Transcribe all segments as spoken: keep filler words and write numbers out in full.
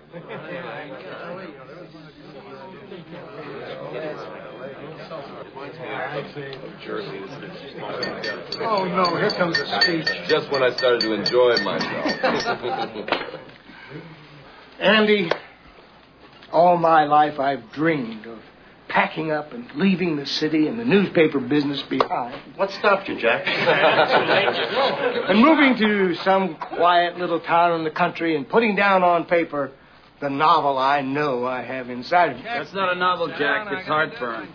Oh, no, here comes a speech. Just when I started to enjoy myself. Andy, all my life I've dreamed of packing up and leaving the city and the newspaper business behind. What stopped you, Jack? And moving to some quiet little town in the country and putting down on paper the novel I know I have inside of me. That's not a novel, Jack. It's heartburn.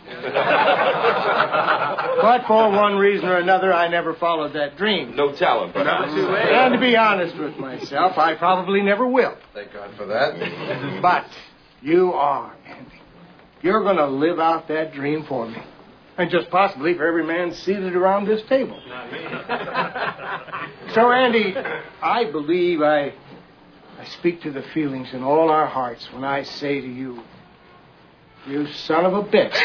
But for one reason or another, I never followed that dream. No talent, but Never too late. And to be honest with myself, I probably never will. Thank God for that. But you are, Andy. You're going to live out that dream for me. And just possibly for every man seated around this table. Not me. So, Andy, I believe I... I speak to the feelings in all our hearts when I say to you, you son of a bitch.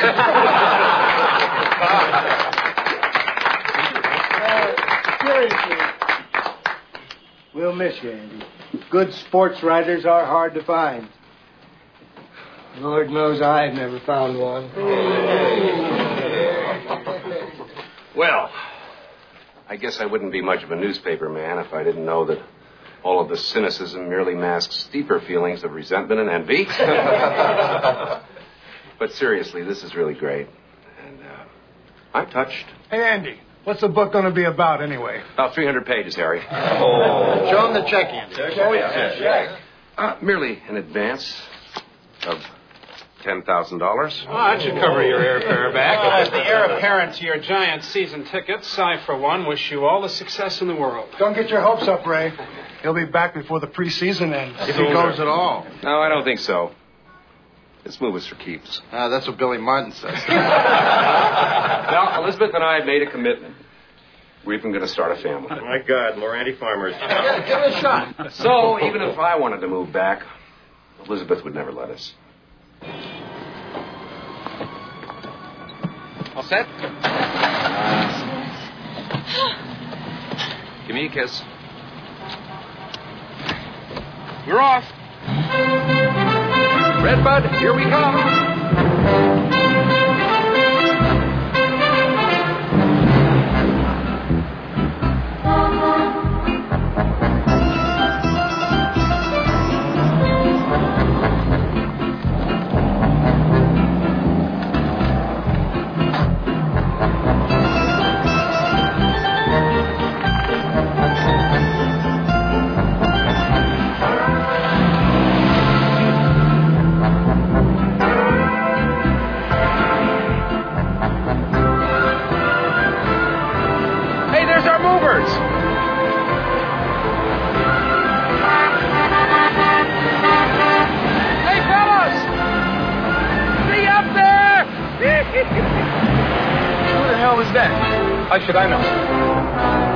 uh, seriously, we'll miss you, Andy. Good sports writers are hard to find. Lord knows I've never found one. Well, I guess I wouldn't be much of a newspaper man if I didn't know that all of the cynicism merely masks deeper feelings of resentment and envy. But seriously, this is really great. And uh, I'm touched. Hey, Andy, what's the book going to be about anyway? About three hundred pages, Harry. Oh. Show him the check, Andy. Oh, yeah. Check. Uh, merely an advance of ten thousand dollars. Oh, that should cover your airfare back. Well, as the heir apparent to your giant season tickets, I, for one, wish you all the success in the world. Don't get your hopes up, Ray. He'll be back before the preseason ends. If he goes at all. No, I don't think so. This move is for keeps. Ah, that's what Billy Martin says. Now, Elizabeth and I have made a commitment. We're even going to start a family. My God, more anti-farmers. Give it a shot. So, even if I wanted to move back, Elizabeth would never let us. All set? Uh, give me a kiss. We're off. Redbud, here we come. How should I know?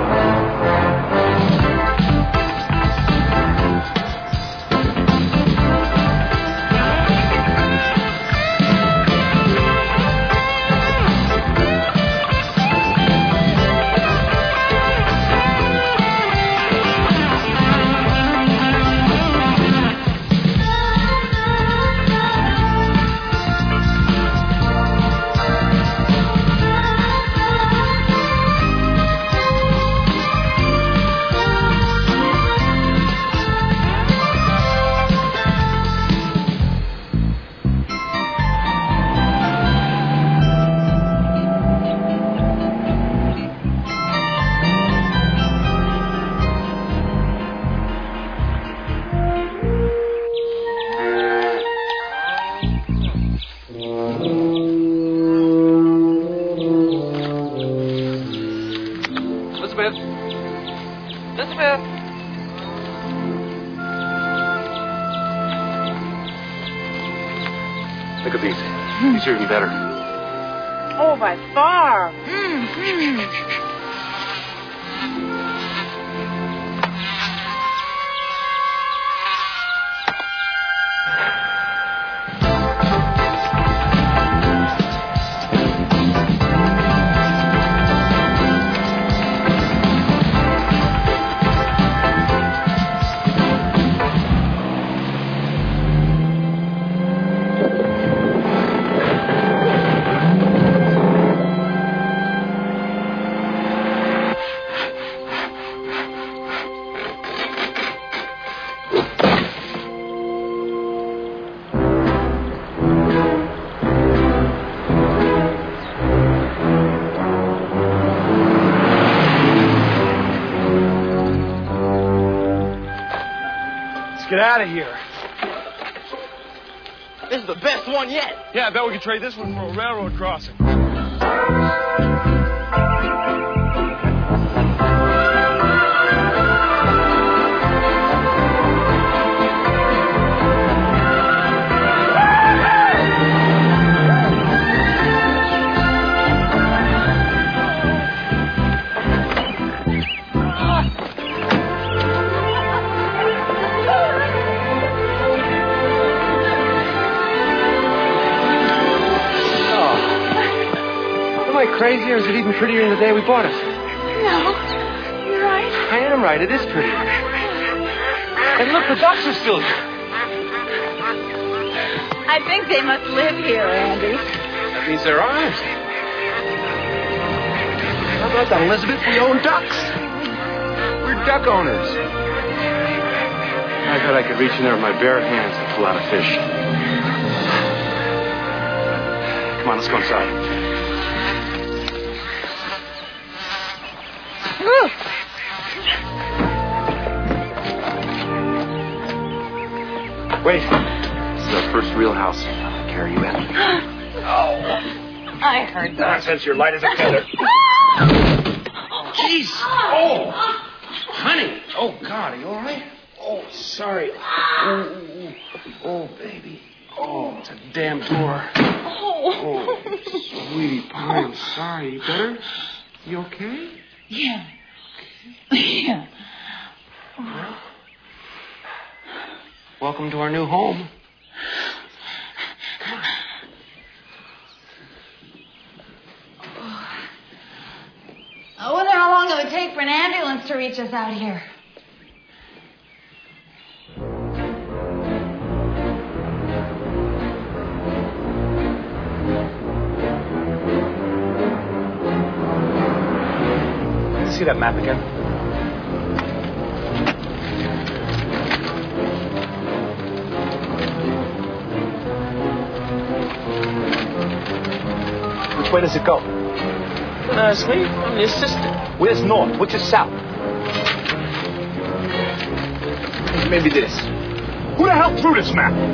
Look at these. These are even better. Oh, by far. Mm-hmm. out of here. This is the best one yet. Yeah, I bet we could trade this one for a railroad crossing. Crazy, or is it even prettier than the day we bought it? No, you're right. I am right. It is pretty. And look, the ducks are still here. I think they must live here, Andy. That means they're ours. How about that, Elizabeth? We own ducks. We're duck owners. I thought I could reach in there with my bare hands and pull out a fish. Come on, let's go inside. Wait. This is our first real house. I'll carry you in. Oh. I heard that. Nonsense, you're light as a feather. Jeez. Oh. Honey. Oh, God, are you all right? Oh, sorry. Oh, oh, baby. Oh, it's a damn door. Oh, sweetie pie, I'm sorry. You better? You okay? Yeah. Yeah. Well, welcome to our new home. Come on. I wonder how long it would take for an ambulance to reach us out here. See that map again? Which way does it go? Don't ask me. I'm the assistant. Where's north? Which is south? Maybe this. Who the hell threw this map?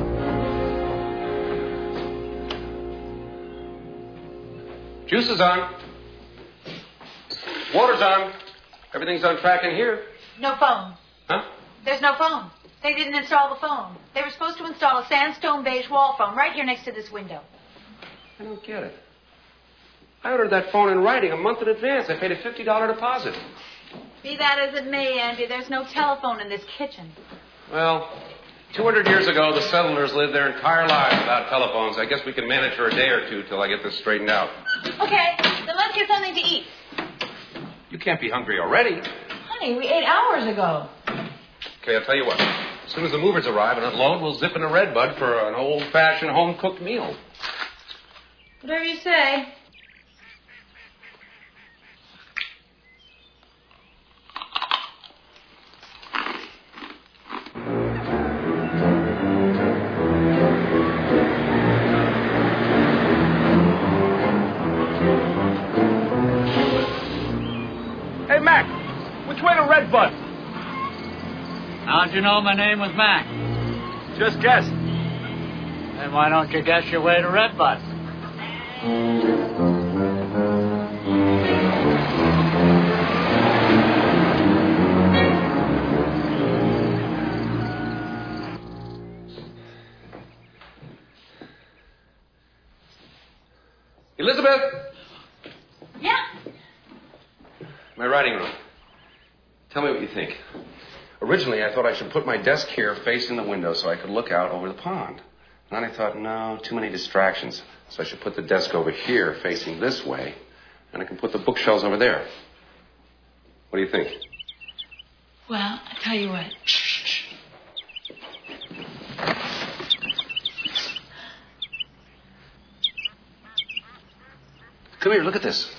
Juice is on. Water's on. Everything's on track in here. No phone. Huh? There's no phone. They didn't install the phone. They were supposed to install a sandstone beige wall phone right here next to this window. I don't get it. I ordered that phone in writing a month in advance. I paid a fifty dollars deposit. Be that as it may, Andy, there's no telephone in this kitchen. Well, two hundred years ago, the settlers lived their entire lives without telephones. I guess we can manage for a day or two till I get this straightened out. Okay, then let's get something to eat. You can't be hungry already. Honey, we ate hours ago. Okay, I'll tell you what. As soon as the movers arrive and unload, we'll zip into Redbud for an old-fashioned home-cooked meal. Whatever you say. Hey, Mac, which way to Redbud? How'd you know my name was Mac? Just guessed. Then why don't you guess your way to Redbud? Elizabeth! Yeah? My writing room. Tell me what you think. Originally, I thought I should put my desk here facing the window so I could look out over the pond. And then I thought, no, too many distractions. So I should put the desk over here facing this way, and I can put the bookshelves over there. What do you think? Well, I'll tell you what. Shh, shh. Come here, look at this.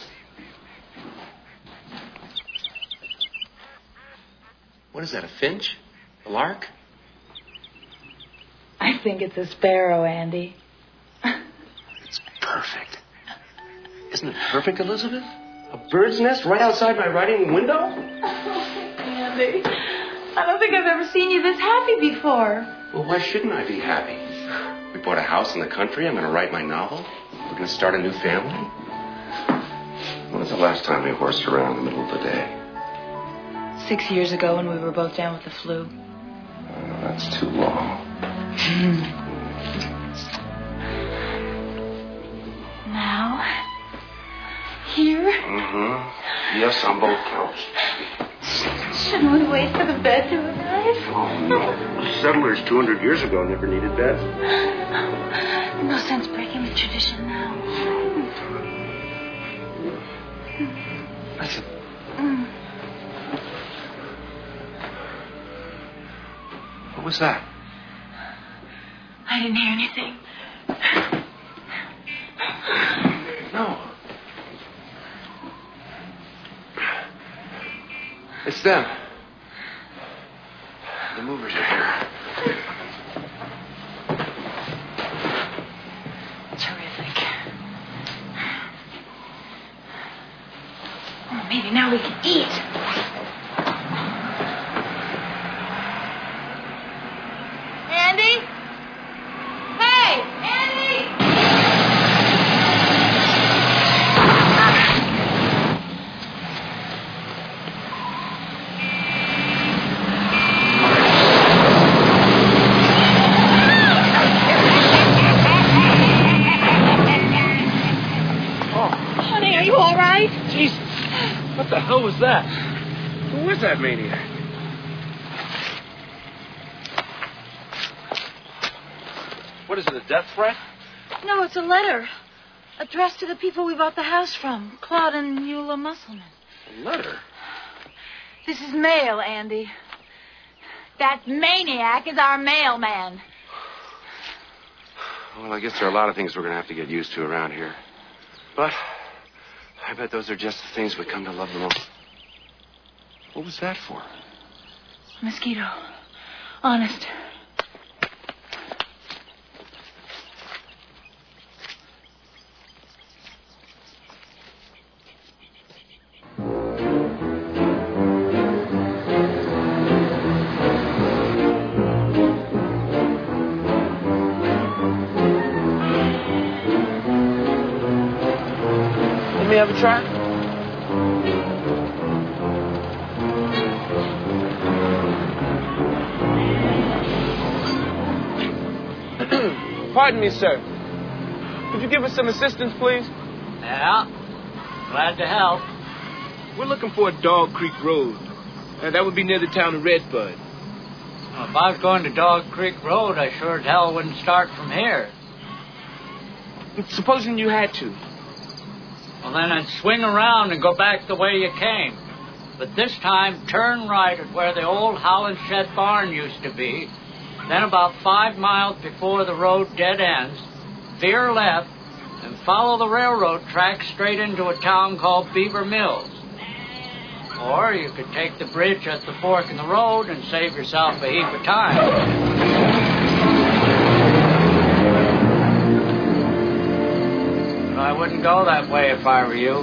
What is that, a finch? A lark? I think it's a sparrow, Andy. It's perfect. Isn't it perfect, Elizabeth? A bird's nest right outside my writing window? Andy, I don't think I've ever seen you this happy before. Well, why shouldn't I be happy? We bought a house in the country. I'm going to write my novel. We're going to start a new family. When was the last time we horsed around in the middle of the day? Six years ago when we were both down with the flu. Oh, that's too long. Now, here. Mm-hmm. Yes, on both counts. Shouldn't we wait for the bed to arrive? Oh, no. Settlers two hundred years ago never needed beds. No sense breaking the tradition now. Listen. Mm. What was that? I didn't hear anything. No. It's them. The movers are here. Terrific. Oh, maybe now we can eat. Andy? Hey, Andy! Honey, are you all right? Jesus. What the hell was that? Who was that maniac? What is it, a death threat? No, it's a letter. Addressed to the people we bought the house from. Claude and Eula Musselman. A letter? This is mail, Andy. That maniac is our mailman. Well, I guess there are a lot of things we're going to have to get used to around here. But I bet those are just the things we come to love the most. What was that for? A mosquito. Honest. Let me have a try. Pardon me, sir. Could you give us some assistance, please? Yeah, glad to help. We're looking for a Dog Creek Road. Uh, that would be near the town of Redbud. Well, if I was going to Dog Creek Road, I sure as hell wouldn't start from here. Supposing you had to. Well, then I'd swing around and go back the way you came. But this time, turn right at where the old Holland Shed barn used to be. Then about five miles before the road dead ends, veer left and follow the railroad track straight into a town called Beaver Mills. Or you could take the bridge at the fork in the road and save yourself a heap of time. But I wouldn't go that way if I were you.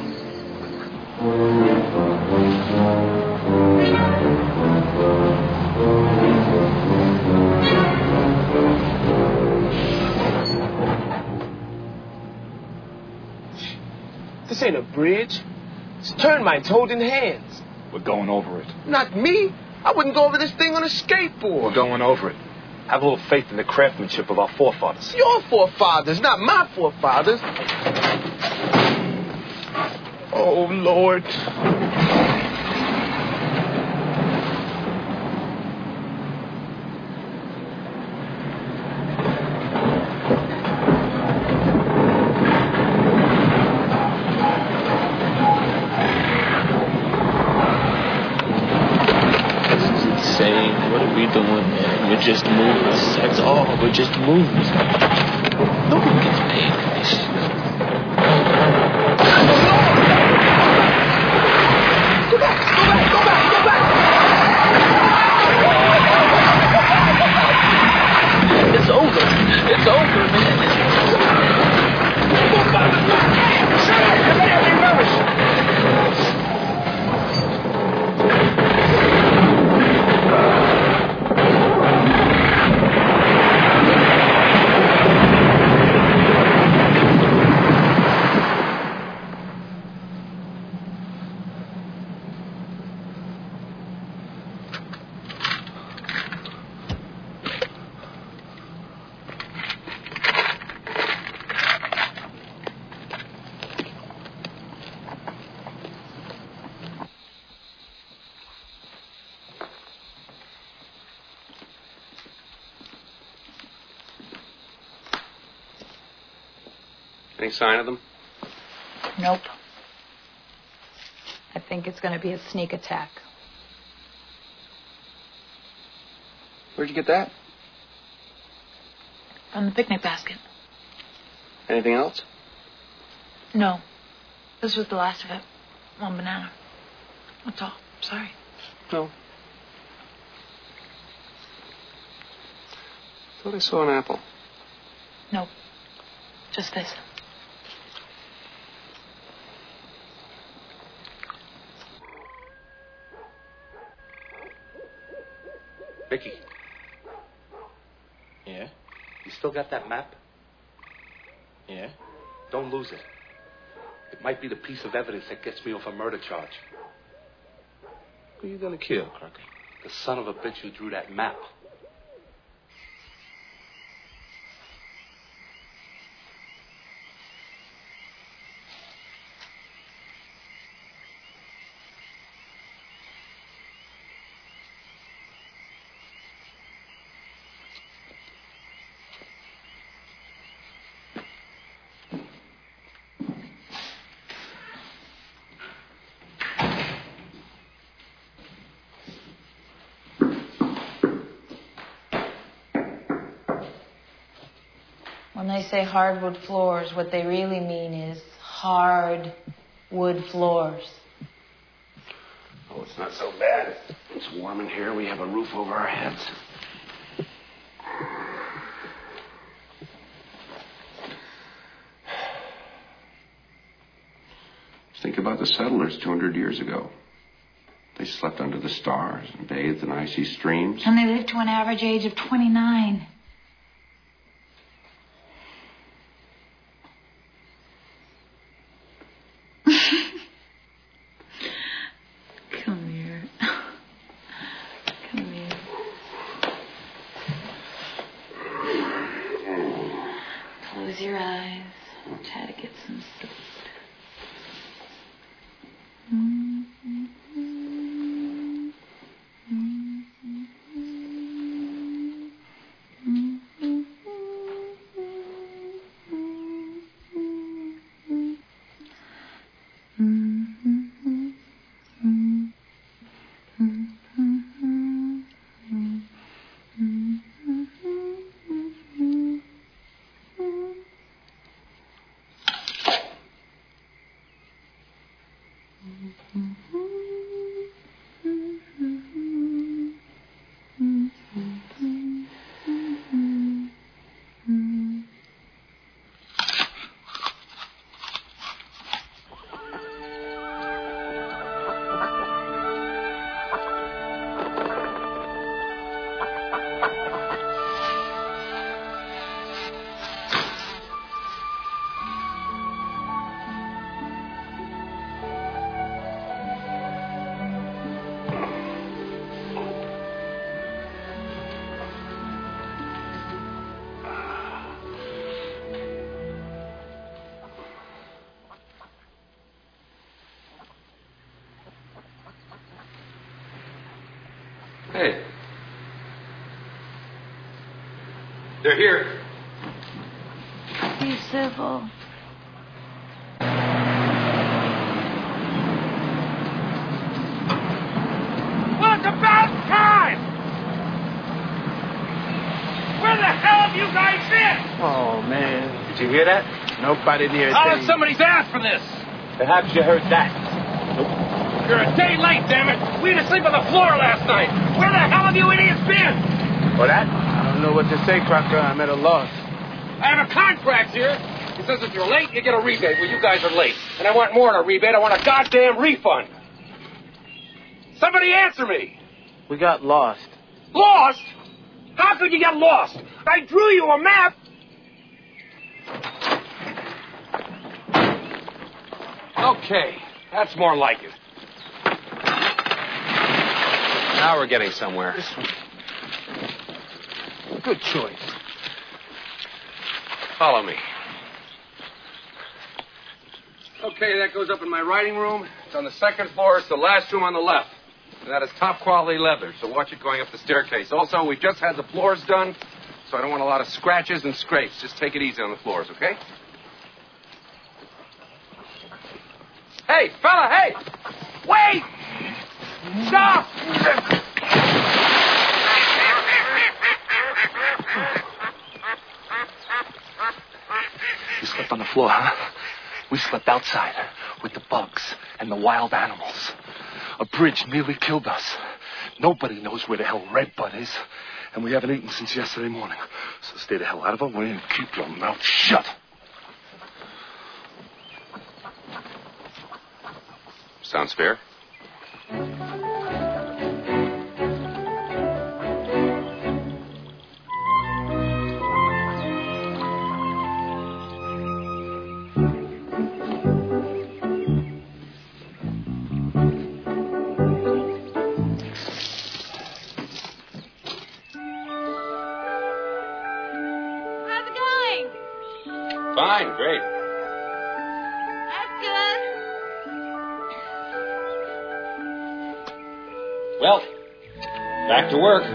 This ain't a bridge. It's termites holding hands. We're going over it. Not me. I wouldn't go over this thing on a skateboard. We're going over it. Have a little faith in the craftsmanship of our forefathers. Your forefathers, not my forefathers. Oh, Lord. We're just movers. That's all. We're just movers. Nobody gets paid for this. Go back! Go back! Go back! Go back! It's over. It's over, man. Go back! Shut up! You're making me nervous. Uh... Any sign of them? Nope. I think it's going to be a sneak attack. Where'd you get that? From the picnic basket. Anything else? No. This was the last of it. One banana. That's all. Sorry. No. Thought I saw an apple. Nope. Just this. Vicky. Yeah? You still got that map? Yeah? Don't lose it. It might be the piece of evidence that gets me off a murder charge. Who are you gonna kill, Crocker? The son of a bitch who drew that map. When they say hardwood floors, what they really mean is hard wood floors. Oh, it's not so bad. It's warm in here. We have a roof over our heads. Think about the settlers two hundred years ago. They slept under the stars and bathed in icy streams. And they lived to an average age of twenty-nine. Come here. Come here. Close your eyes. Try to get some sleep. Hey. They're here. Be civil. Well, it's about time! Where the hell have you guys been? Oh, man. Did you hear that? Nobody near How thing. did somebody's asked for this? Perhaps you heard that. You're a day late, damn it! We had to sleep on the floor last night. Where the hell have you idiots been? For that? I don't know what to say, Crocker. I'm at a loss. I have a contract here. It says if you're late, you get a rebate. Well, you guys are late. And I want more than a rebate. I want a goddamn refund. Somebody answer me. We got lost. Lost? How could you get lost? I drew you a map. Okay, that's more like it. Now we're getting somewhere. This one. Good choice. Follow me. Okay, that goes up in my writing room. It's on the second floor. It's the last room on the left. And that is top quality leather, so watch it going up the staircase. Also, we just had the floors done, so I don't want a lot of scratches and scrapes. Just take it easy on the floors, okay? Hey, fella, hey! Wait! Stop! You slept on the floor, huh? We slept outside with the bugs and the wild animals. A bridge nearly killed us. Nobody knows where the hell Redbud is. And we haven't eaten since yesterday morning. So stay the hell out of our way and keep your mouth shut. Sounds fair. Fine, great. That's good. Well, back to work.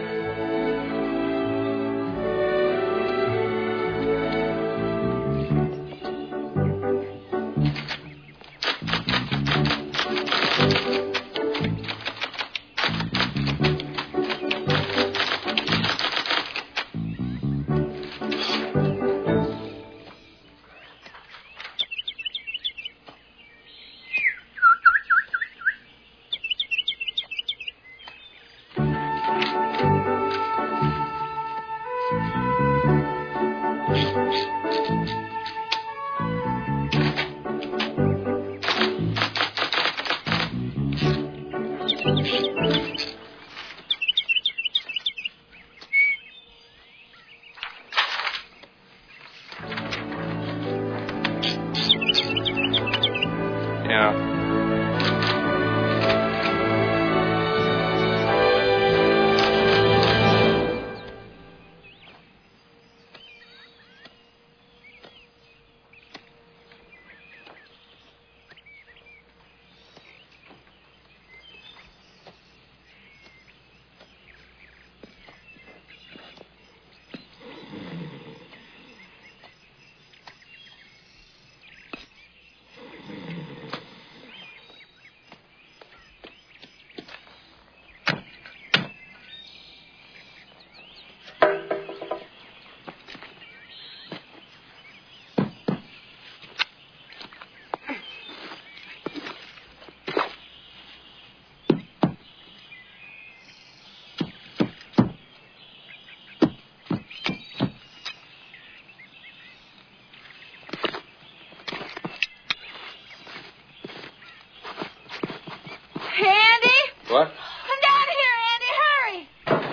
What? Come down here, Andy. Hurry.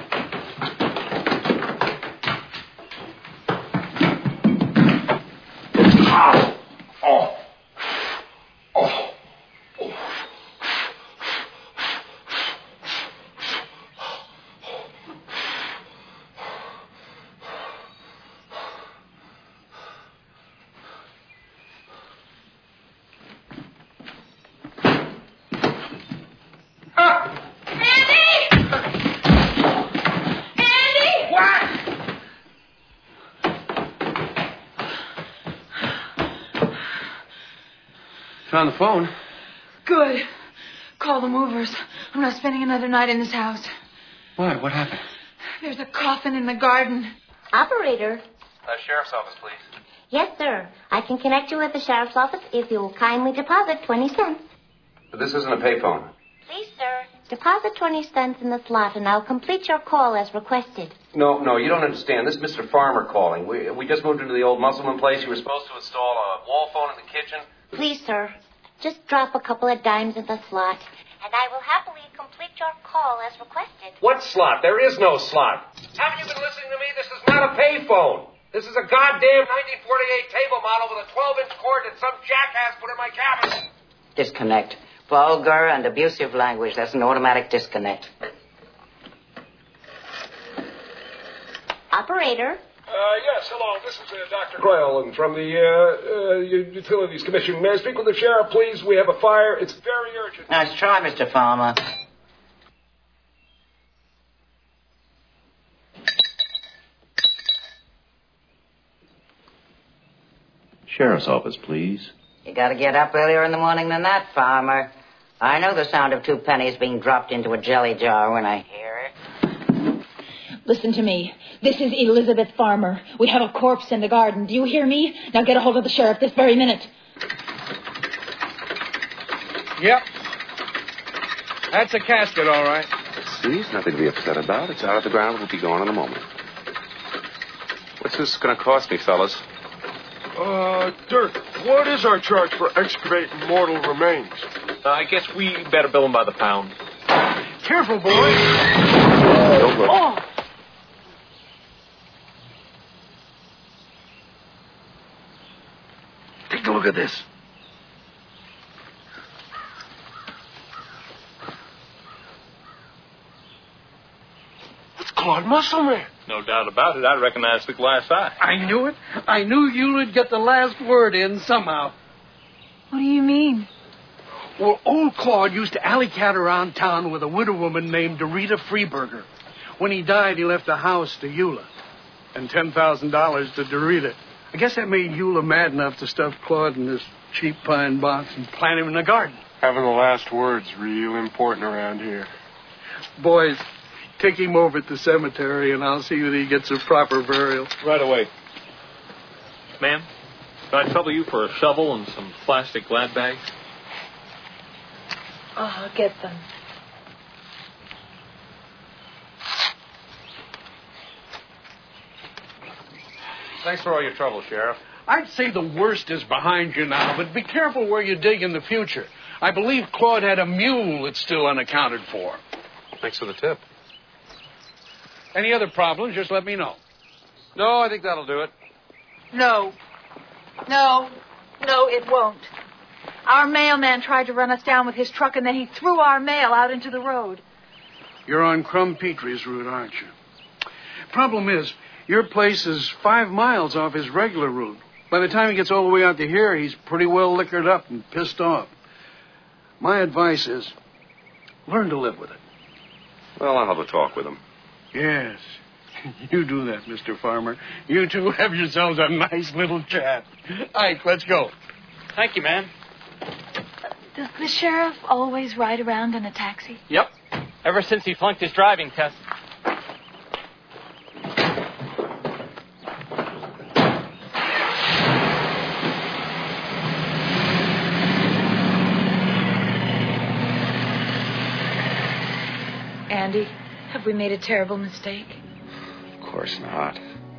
Oh. Oh. Oh. On the phone. Good. Call the movers. I'm not spending another night in this house. Why? What happened? There's a coffin in the garden. Operator. Uh, sheriff's office, please. Yes, sir. I can connect you with the sheriff's office if you will kindly deposit twenty cents. But this isn't a payphone. Please, sir. Deposit twenty cents in the slot, and I'll complete your call as requested. No, no, you don't understand. This is Mister Farmer calling. We we just moved into the old Musselman place. You were supposed to install a wall phone in the kitchen. Please, sir. Just drop a couple of dimes in the slot, and I will happily complete your call as requested. What slot? There is no slot. Haven't you been listening to me? This is not a payphone. This is a goddamn nineteen forty-eight table model with a twelve-inch cord that some jackass put in my cabin. Disconnect. Vulgar and abusive language. That's an automatic disconnect. Operator. Uh, yes, hello. This is uh, Doctor Grayling from the uh, uh, Utilities Commission. May I speak with the sheriff, please? We have a fire. It's very urgent. Nice try, Mister Farmer. Sheriff's office, please. You gotta get up earlier in the morning than that, Farmer. I know the sound of two pennies being dropped into a jelly jar when I hear it. Listen to me. This is Elizabeth Farmer. We have a corpse in the garden. Do you hear me? Now get a hold of the sheriff this very minute. Yep. That's a casket, all right. See, it's nothing to be upset about. It's out of the ground. It'll be gone in a moment. What's this going to cost me, fellas? Uh, Dirk, what is our charge for excavating mortal remains? Uh, I guess we better bill him by the pound. Careful, boy. Don't look. Oh. Take a look at this. It's Claude Musselman. No doubt about it. I recognize the glass eye. I knew it. I knew you would get the last word in somehow. What do you mean? Well, old Claude used to alley-cat around town with a widow woman named Dorita Freeberger. When he died, he left a house to Eula and ten thousand dollars to Dorita. I guess that made Eula mad enough to stuff Claude in this cheap pine box and plant him in the garden. Having the last word's real important around here. Boys, take him over at the cemetery, and I'll see that he gets a proper burial. Right away. Ma'am, can I trouble you for a shovel and some plastic glad bags? Oh, I'll get them. Thanks for all your trouble, Sheriff. I'd say the worst is behind you now, but be careful where you dig in the future. I believe Claude had a mule that's still unaccounted for. Thanks for the tip. Any other problems, just let me know. No, I think that'll do it. No. No. No, it won't. Our mailman tried to run us down with his truck, and then he threw our mail out into the road. You're on Crum Petrie's route, aren't you? Problem is, your place is five miles off his regular route. By the time he gets all the way out to here, he's pretty well liquored up and pissed off. My advice is, learn to live with it. Well, I'll have a talk with him. Yes, you do that, Mister Farmer. You two have yourselves a nice little chat. Ike, let's go. Thank you, man. Does the sheriff always ride around in a taxi? Yep. Ever since he flunked his driving test. Andy, have we made a terrible mistake? Of course not.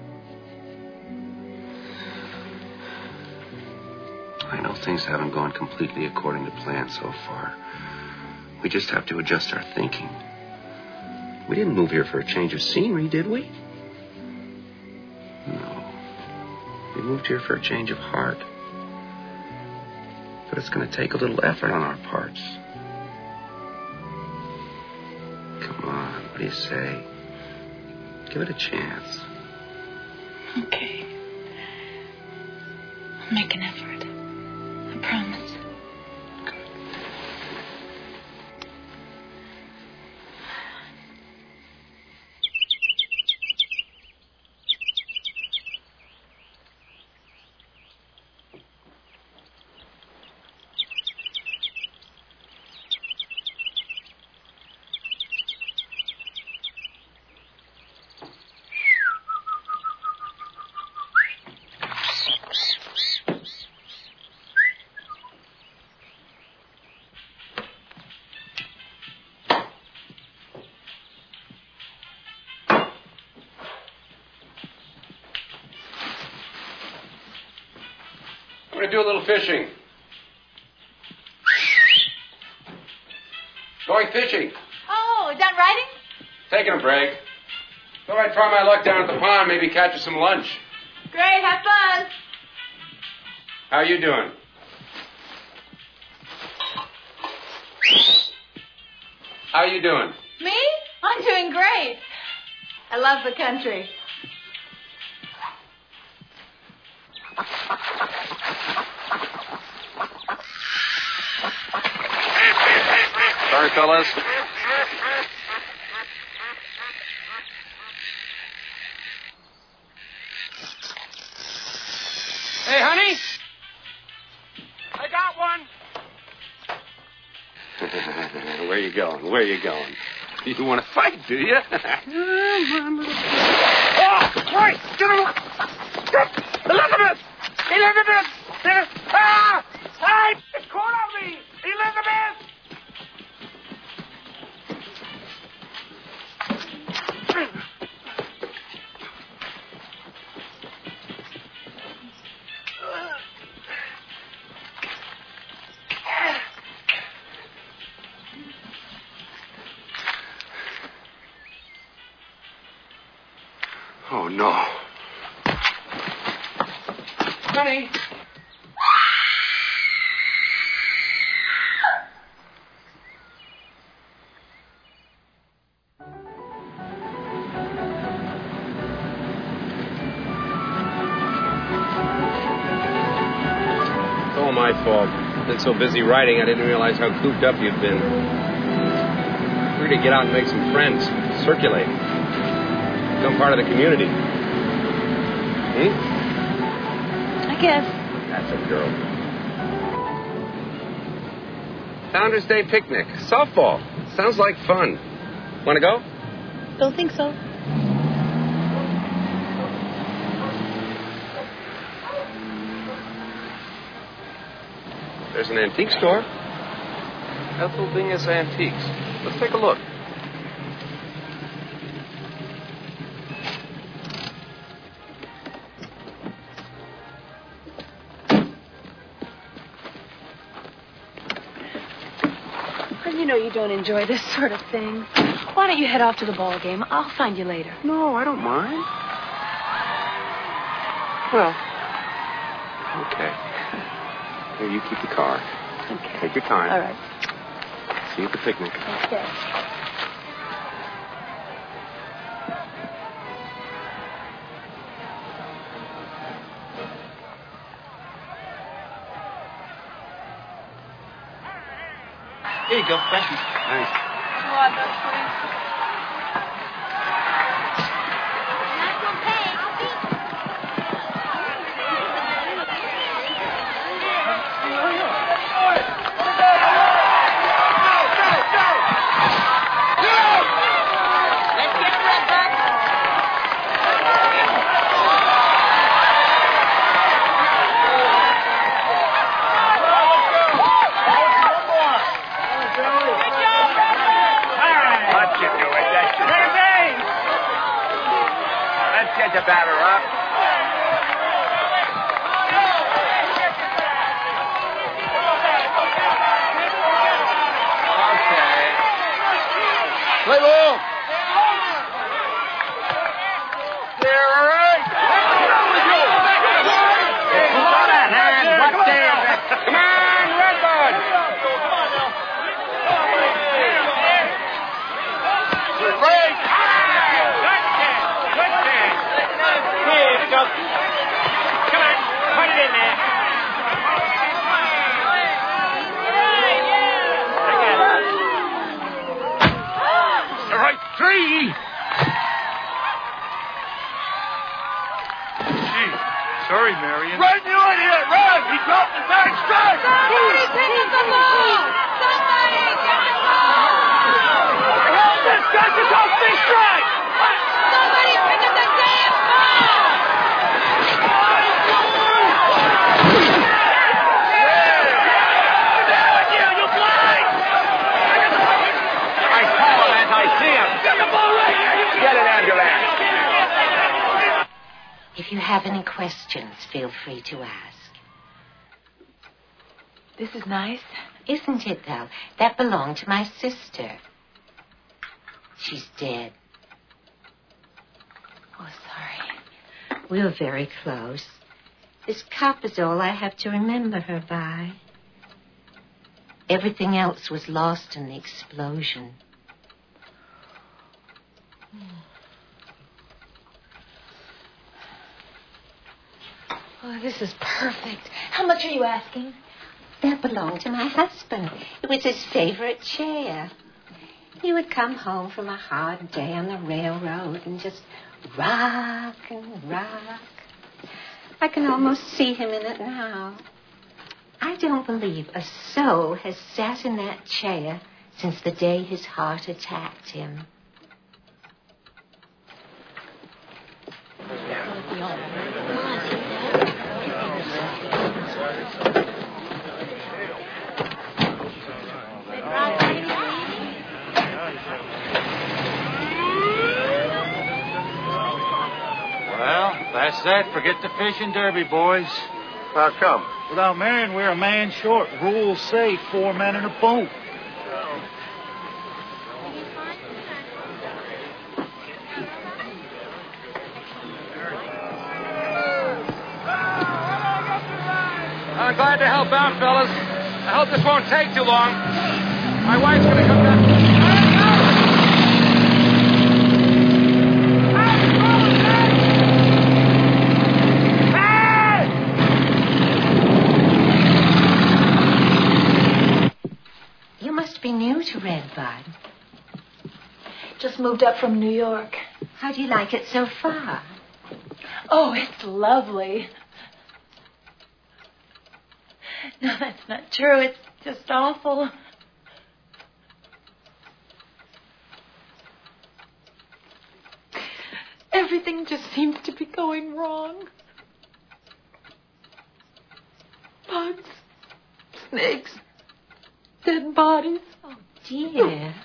I know things haven't gone completely according to plan so far. We just have to adjust our thinking. We didn't move here for a change of scenery, did we? No. We moved here for a change of heart. But it's going to take a little effort on our parts. Come on, what do you say? Give it a chance. Okay. I'll make an effort. I promise. I'm going to do a little fishing. Going fishing. Oh, is that riding? Taking a break. Thought I'd try my luck down at the pond, maybe catch you some lunch. Great, have fun. How you doing? How you doing? Me? I'm doing great. I love the country. Sorry, fellas. Hey, honey. Where you going? Where you going? You want to fight, do you? Come on, little... Oh, Christ! Get him! Elizabeth! Elizabeth! Elizabeth! Ah! Hey! It's caught on me! Elizabeth! Oh, no. Honey. It's all my fault. I've been so busy writing, I didn't realize how cooped up you'd been. Free to get out and make some friends. Circulate. Become part of the community. Hmm? I guess. That's a girl. Founders Day picnic. Softball. Sounds like fun. Want to go? Don't think so. There's an antique store. Ethel Dingus Antiques. Let's take a look. You know you don't enjoy this sort of thing. Why don't you head off to the ball game? I'll find you later. No, I don't mind. Well, okay. Here, you keep the car. Okay. Take your time. All right. See you at the picnic. Okay. Here you go. Thank you. Thanks. Two hot dogs, please. Get the batter up. Okay. Play ball. They're all right. What day is it? Come on, Redbud. Break. Come on, put it in there. All right, three. Gee, sorry, Marion. Run, you idiot, run! He dropped the third strike. Somebody pick up the ball! Somebody get the ball! Hold this guy to go three strike. Somebody pick up the damn ball! If you have any questions, feel free to ask. This is nice. Isn't it, though? That belonged to my sister. She's dead. Oh, sorry. We were very close. This cup is all I have to remember her by. Everything else was lost in the explosion. Oh, this is perfect. How much are you asking? That belonged to my husband. It was his favorite chair. He would come home from a hard day on the railroad and just rock and rock. I can almost see him in it now. I don't believe a soul has sat in that chair since the day his heart attacked him. Well, that's that. Forget the fishing derby, boys. How come? Without Marion, we're a man short. Rules say four men in a boat. I'm glad to help out, fellas. I hope this won't take too long. My wife's gonna come down. You must be new to Redbud. Just moved up from New York. How do you like it so far? Oh, it's lovely. No, that's not true. It's just awful. Everything just seems to be going wrong. Bugs, snakes, dead bodies. Oh, dear.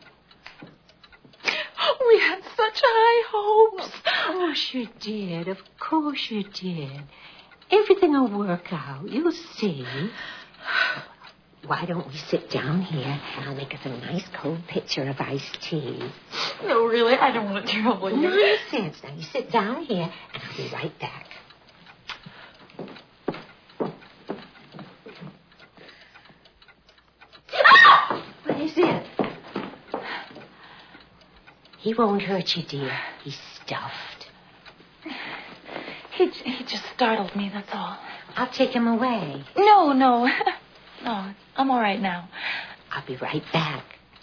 We had such high hopes. Of course you did. Of course you did. Everything will work out. You'll see. Why don't we sit down here and I'll make us a nice cold pitcher of iced tea. No, really, I don't want to trouble you. Nonsense. Now, you sit down here and I'll be right back. What is it? He won't hurt you, dear. He's stuffed. He, he just startled me, that's all. I'll take him away. No, no. No, I'm all right now. I'll be right back.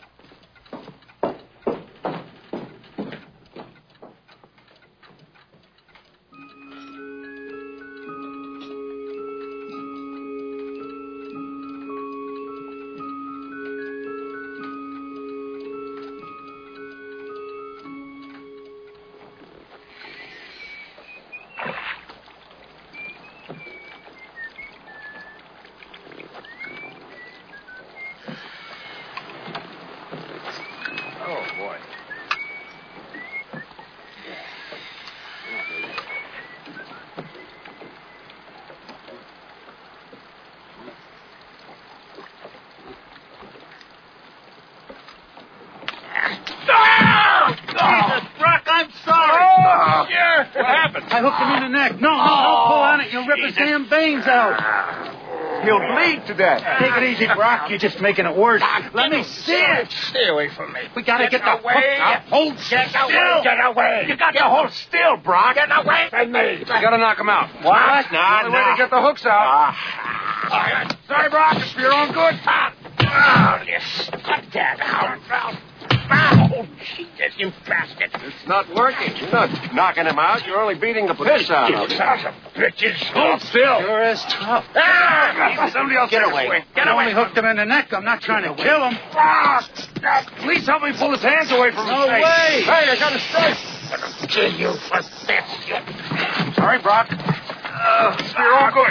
I hooked him in the neck. No, no, don't pull on it. You'll rip his damn veins out. He'll bleed to death. Take it easy, Brock. You're just making it worse. Let me see it. Stay away from me. We gotta get, get the hook out. Hold get still. Away. Get away. You got get to hold still, Brock. Get away from me. You gotta knock him out. What? Nah, the nah. way to get the hooks out. Uh, sorry, Brock. It's for your own good. Oh, you stuck that hound. Oh, Jesus, you bastard. It's not working. You're not knocking him out. You're only beating the piss out of him. Sons of bitches. Hold still. You're as tough. Ah, somebody else get away. Get I away. only hooked him in the neck. I'm not trying to kill him. Ah, please help me pull his hands away from No his face. way. Hey, I got a stake. I'll kill you for this. Sorry, Brock. Uh, you're all good.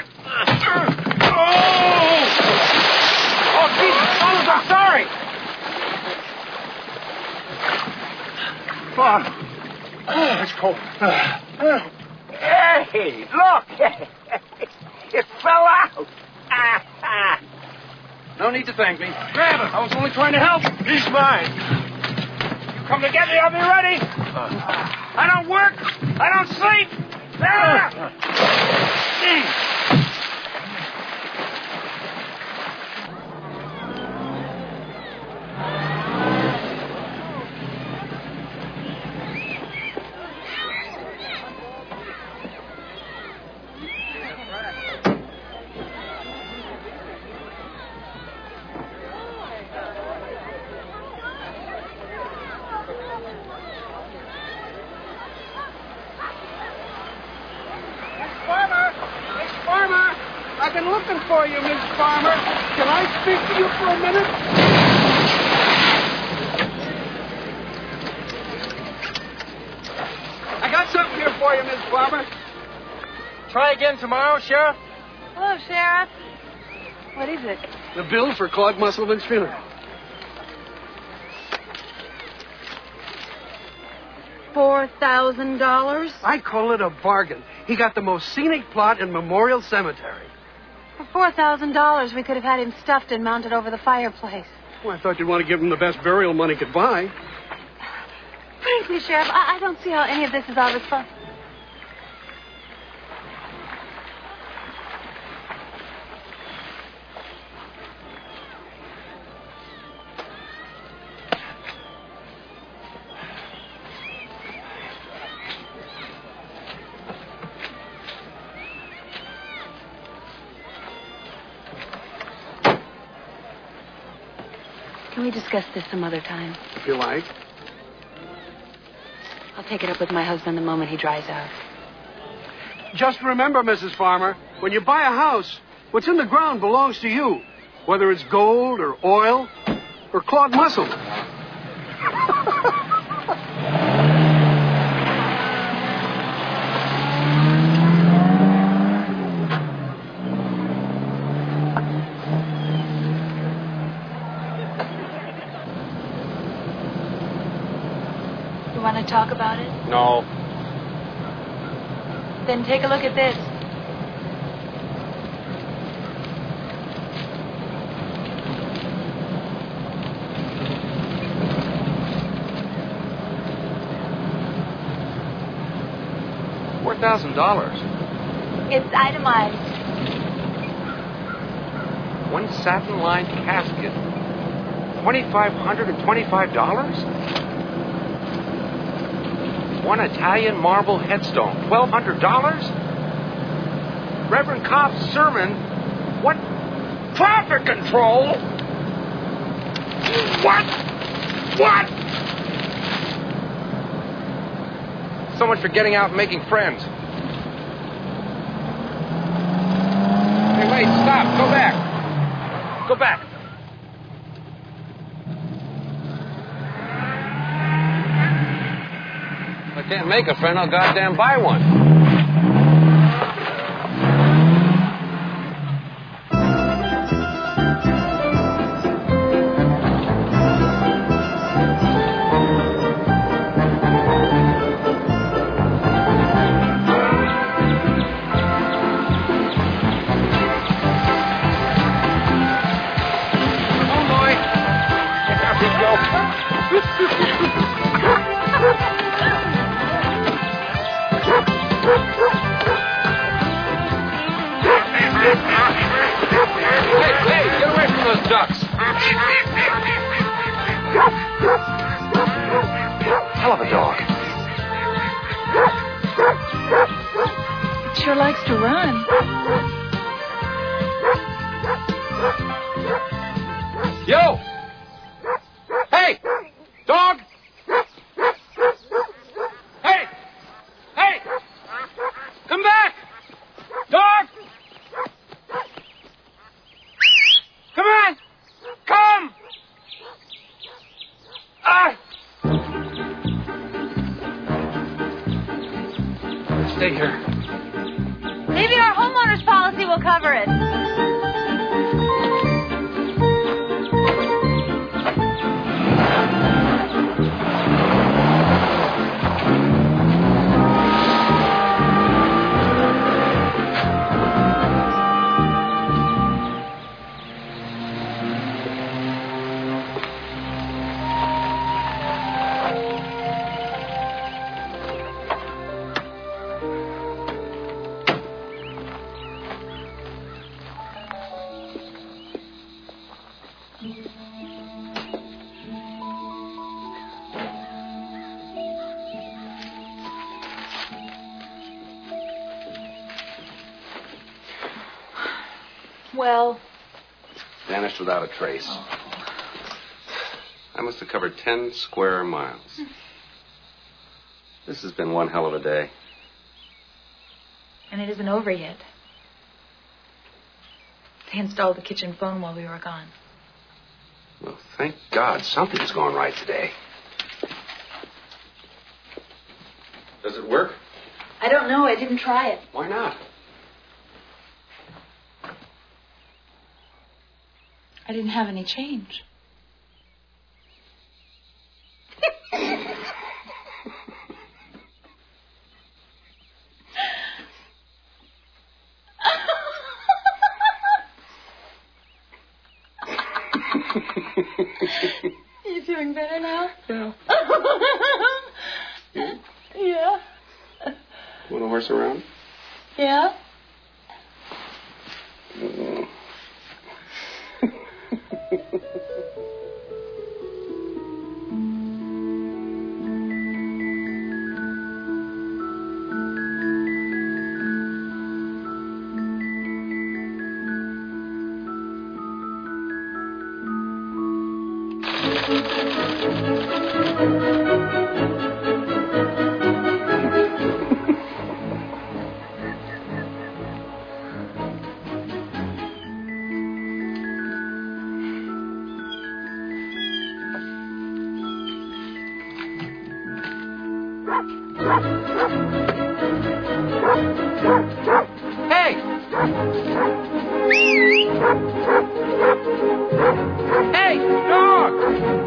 Oh! Oh, Jesus, fellas, I'm sorry. Come on. Oh, it's cold. Hey, look. It fell out. No need to thank me. Grab him. I was only trying to help. He's mine. You come to get me, I'll be ready. I don't work. I don't sleep. Ah! I've been looking for you, Miss Farmer. Can I speak to you for a minute? for you, Miss Farmer. Try again tomorrow, Sheriff. Hello, Sheriff. What is it? The bill for Claude Musselman's funeral. Four thousand dollars? I call it a bargain. He got the most scenic plot in Memorial Cemetery. For four thousand dollars, we could have had him stuffed and mounted over the fireplace. Well, I thought you'd want to give him the best burial money could buy. Frankly, Sheriff, I, I don't see how any of this is our responsibility. Can we discuss this some other time? If you like. I'll take it up with my husband the moment he dries out. Just remember, Missus Farmer, when you buy a house, what's in the ground belongs to you, whether it's gold or oil or Claude Musselman. Want to talk about it? No. Then take a look at this. Four thousand dollars. It's itemized. One satin-lined casket. Twenty-five hundred and twenty-five dollars. One Italian marble headstone, twelve hundred dollars? Reverend Cobb's sermon, what? Traffic control? What? What? So much for getting out and making friends. Hey, wait, stop, go back. Go back. If I can't make a friend, I'll goddamn buy one. Hell of a dog. It sure likes to run. Yo! Hey! Dog! Hey! Hey! Come back! Dog! Come on! Come! Ah! Stay here. Maybe our homeowner's policy will cover it. Well, Vanished without a trace. I must have covered ten square miles. This has been one hell of a day. and it isn't over yet. They installed the kitchen phone while we were gone. Well, thank God something's going right today. Does it work? I don't know. I didn't try it. Why not? I didn't have any change. You feeling better now? Yeah. Yeah. Want to horse around? Yeah. Mm. Hey! Hey, dog!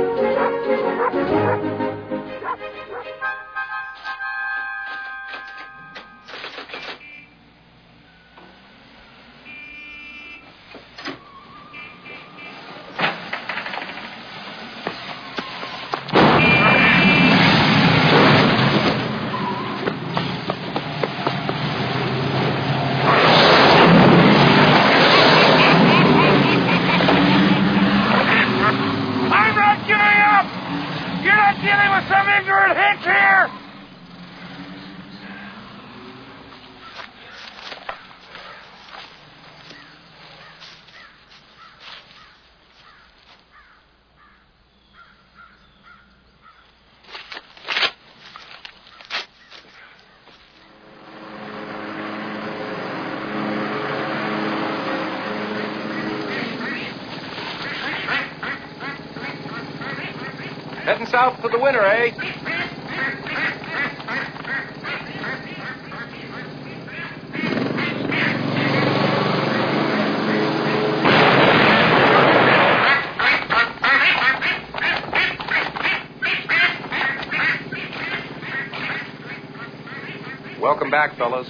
Heading south for the winter, eh? Welcome back, fellas.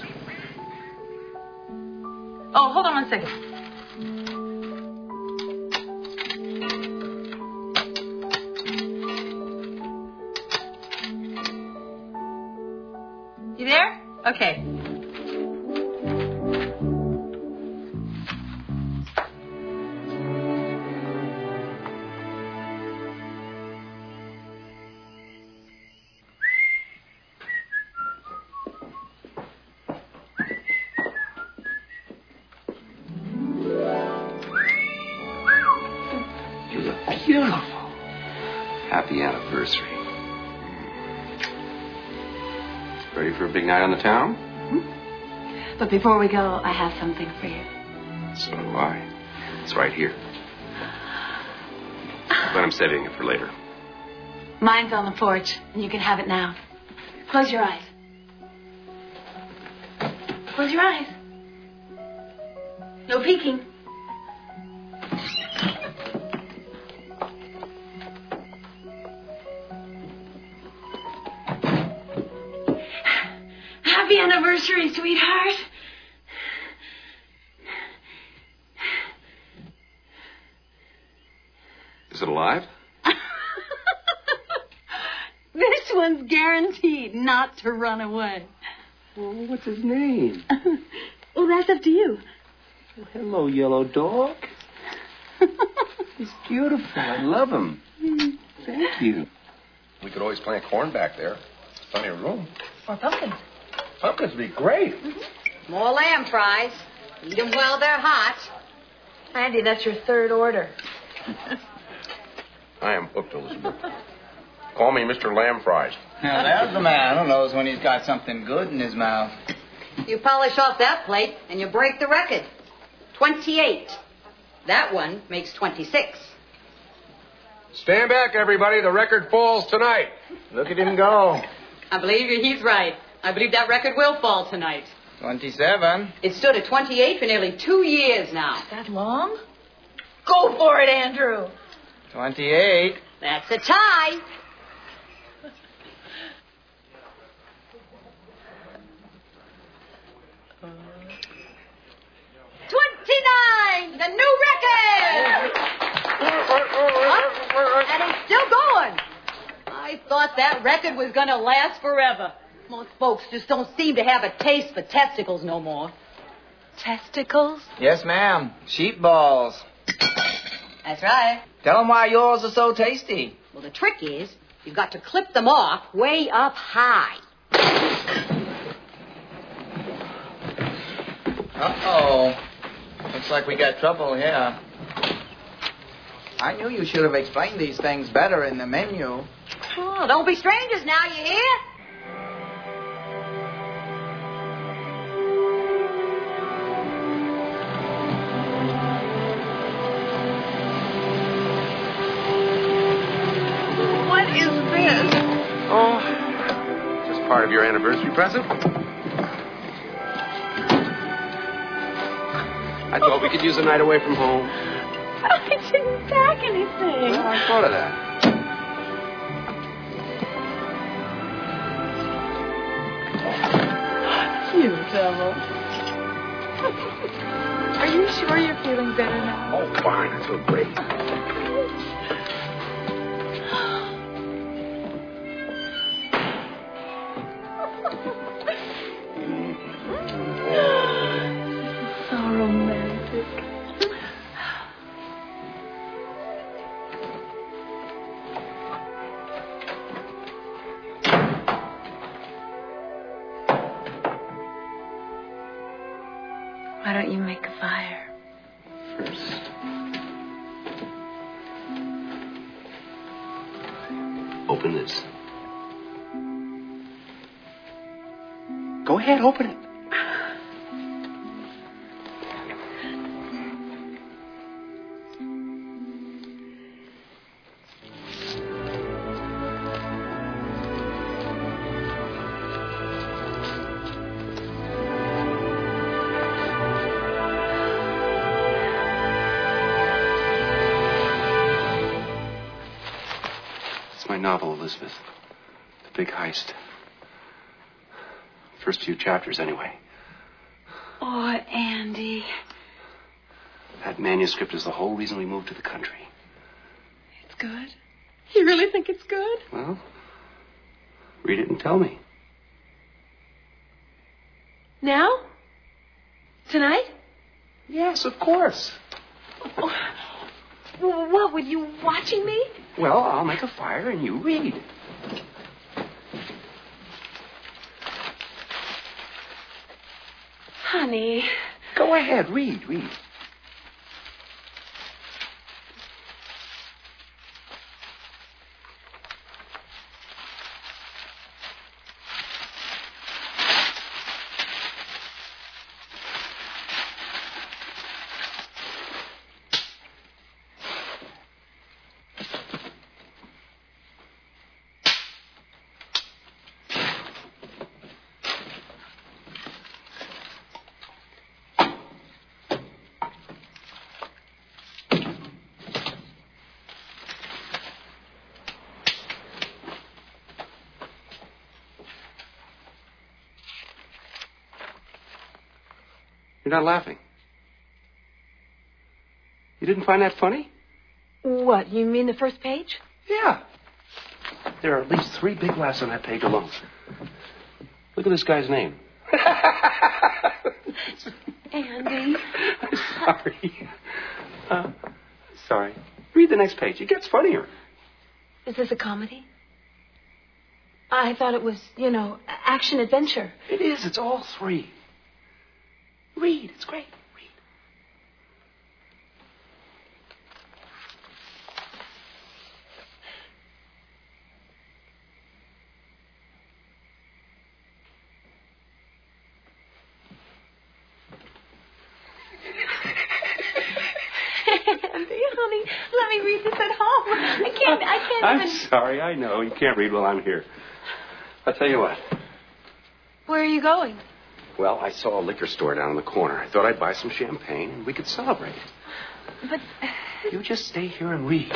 Oh, hold on one second. You there? Okay. You look beautiful. Happy anniversary. Ready for a big night on the town? But before we go, I have something for you. So do I. It's right here. But I'm saving it for later. Mine's on the porch, and you can have it now. Close your eyes. Close your eyes. No peeking. Happy anniversary, sweetheart. Is it alive? This one's guaranteed not to run away. Well, what's his name? Well, that's up to you. Well, hello, yellow dog. He's beautiful. I love him. Thank you. We could always plant corn back there. There's plenty of room. Or pumpkins. Pumpkins would be great. Mm-hmm. More lamb fries. Eat them while they're hot. Andy, that's your third order. I am hooked, Elizabeth. Call me Mister Lamb Fries. Now, there's the man who knows when he's got something good in his mouth. You polish off that plate and you break the record. twenty-eight. That one makes twenty-six. Stand back, everybody. The record falls tonight. Look at him go. I believe you, he's right. I believe that record will fall tonight. twenty-seven. It stood at twenty-eight for nearly two years now. That long? Go for it, Andrew. twenty-eight. That's a tie. twenty-nine, the new record! Huh? And it's still going. I thought that record was going to last forever. Most folks just don't seem to have a taste for testicles no more. Testicles? Yes, ma'am. Sheep balls. That's right. Tell them why yours are so tasty. Well, the trick is you've got to clip them off way up high. Uh-oh. Looks like we got trouble here. I knew you should have explained these things better in the menu. Oh, don't be strangers now, you hear? What is this? Oh, just part of your anniversary present. I thought we could use a night away from home. I didn't pack anything. Well, I thought of that. You devil. Are you sure you're feeling better now? Oh, fine. I feel great. So romantic. Why don't you make a fire? First. Open this. Go ahead, open it. My novel, Elizabeth. The Big Heist. First few chapters, anyway. Oh, Andy. That manuscript is the whole reason we moved to the country. It's good? You really think it's good? Well, read it and tell me. Now? Tonight? Yes, of course. Oh. What, with you watching me? Well, I'll make a fire and you read. Honey. Go ahead, read, read. You're not laughing. You didn't find that funny? What, you mean the first page? Yeah. There are at least three big laughs on that page alone. Look at this guy's name. Andy. I'm sorry. Uh, sorry. Read the next page. It gets funnier. Is this a comedy? I thought it was, you know, action adventure. It is. It's all three. Read. It's great. Read. Andy, honey, let me read this at home. I can't, I can't I'm even... sorry. I know. You can't read while I'm here. I'll tell you what. Where are you going? Well, I saw a liquor store down in the corner. I thought I'd buy some champagne and we could celebrate. But... You just stay here and read.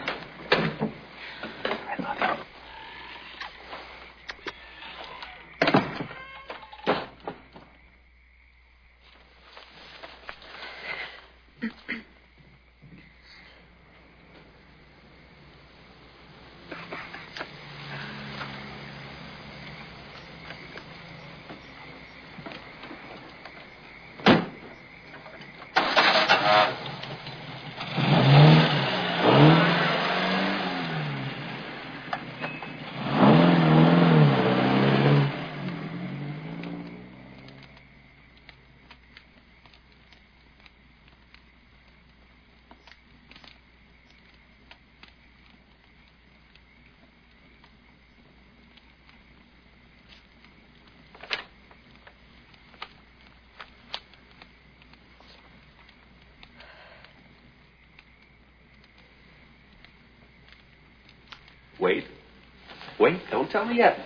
Wait. Wait, don't tell me yet.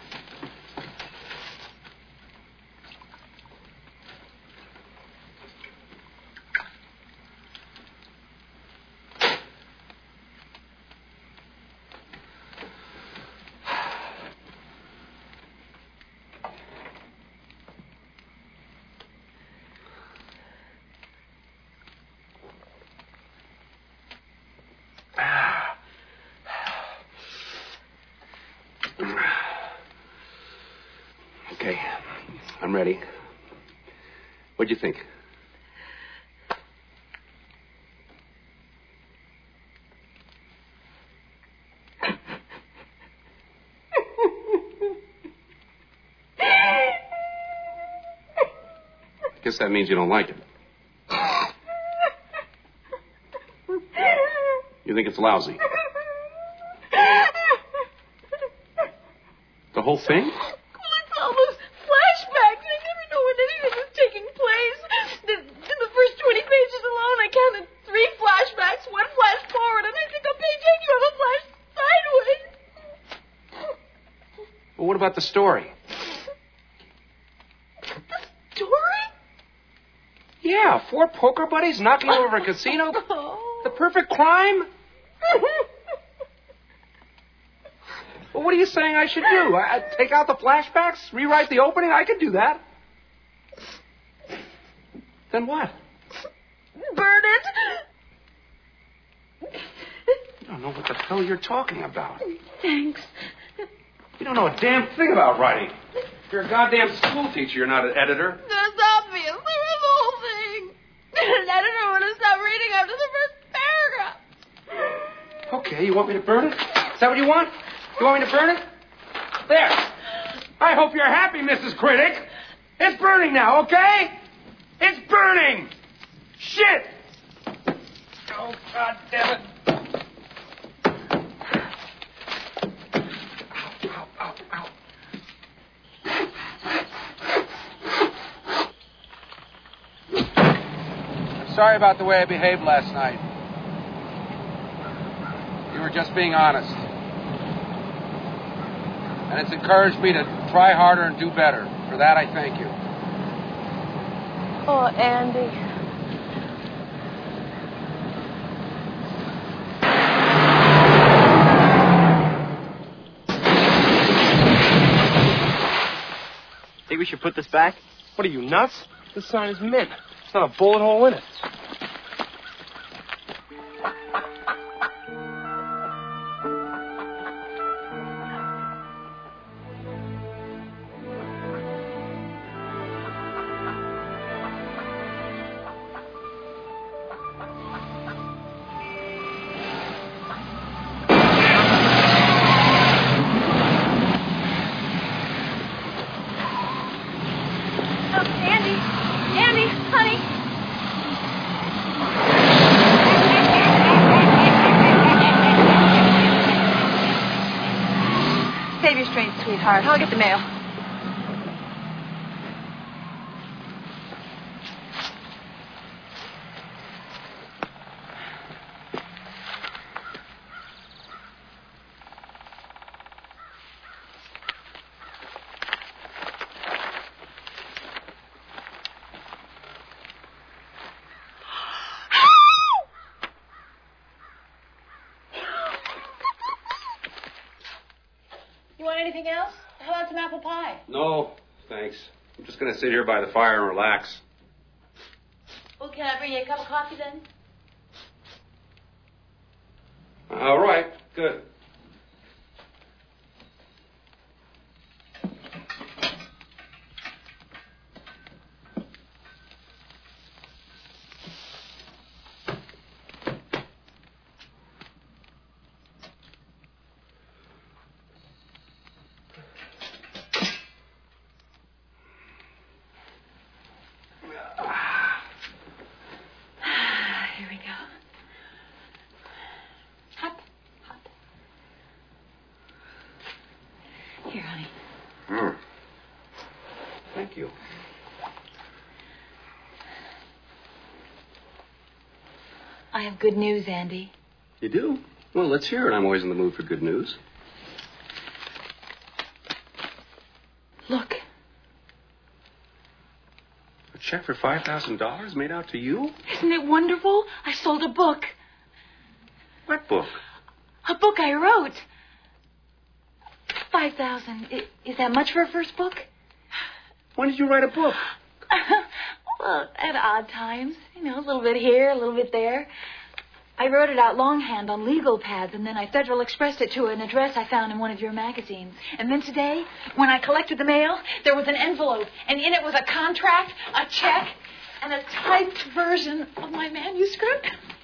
Okay, I'm ready. What'd you think? Guess that means you don't like it. You think it's lousy? The whole thing? Well, what about the story? The story? Yeah, four poker buddies knocking over a casino. Oh. The perfect crime? Well, what are you saying I should do? I, I take out the flashbacks? Rewrite the opening? I could do that. Then what? Burn it. You don't know what the hell you're talking about. Thanks. You don't know a damn thing about writing. You're a goddamn school teacher. You're not an editor. That's obvious. There was the whole thing. An editor would have stopped reading after the first paragraph. Okay, you want me to burn it? Is that what you want? You want me to burn it? There. I hope you're happy, Missus Critic. It's burning now, okay? It's burning. Shit. Oh, God damn it. Sorry about the way I behaved last night. You were just being honest. And it's encouraged me to try harder and do better. For that, I thank you. Oh, Andy. Think we should put this back? What are you, nuts? This sign is mint. There's not a bullet hole in it. Sweetheart, I'll get the mail. apple pie? No, thanks. I'm just going to sit here by the fire and relax. Well, can I bring you a cup of coffee then? All right, good. I have good news, Andy. You do? Well, let's hear it. I'm always in the mood for good news. Look. A check for five thousand dollars made out to you? Isn't it wonderful? I sold a book. What book? A book I wrote. five thousand dollars. Is that much for a first book? When did you write a book? Well, at odd times. You know, a little bit here, a little bit there. I wrote it out longhand on legal pads, and then I Federal Expressed it to an address I found in one of your magazines. And then today, when I collected the mail, there was an envelope, and in it was a contract, a check, and a typed version of my manuscript.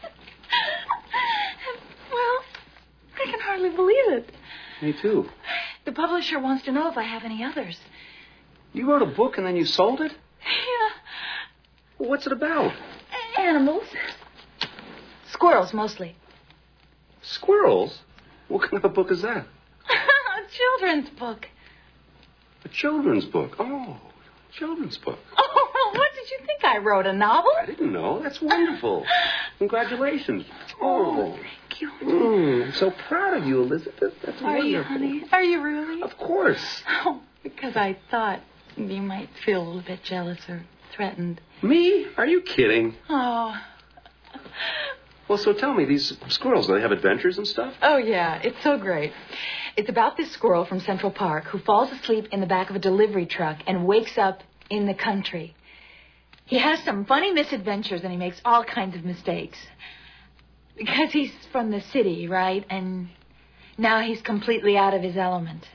Well, I can hardly believe it. Me too. The publisher wants to know if I have any others. You wrote a book and then you sold it? Yeah. Well, what's it about? Animals. Squirrels, mostly. Squirrels? What kind of a book is that? A children's book. A children's book? Oh, children's book. Oh, what did you think? I wrote a novel? I didn't know. That's wonderful. Congratulations. Oh, thank you. Mm, I'm so proud of you, Elizabeth. That's Are wonderful. you, honey? Are you really? Of course. Oh, because I thought you might feel a little bit jealous or threatened. Me? Are you kidding? Oh. Well, so tell me, these squirrels, do they have adventures and stuff? Oh, yeah. It's so great. It's about this squirrel from Central Park who falls asleep in the back of a delivery truck and wakes up in the country. He has some funny misadventures and he makes all kinds of mistakes. Because he's from the city, right? And now he's completely out of his element.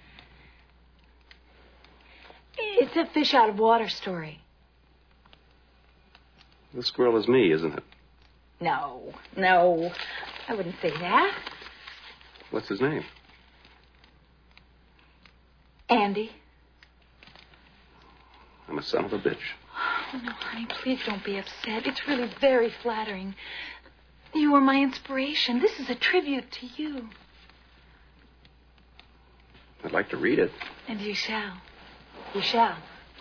It's a fish out of water story. The squirrel is me, isn't it? No, no. I wouldn't say that. What's his name? Andy. I'm a son of a bitch. Oh, no, honey, please don't be upset. It's really very flattering. You were my inspiration. This is a tribute to you. I'd like to read it. And you shall. You shall.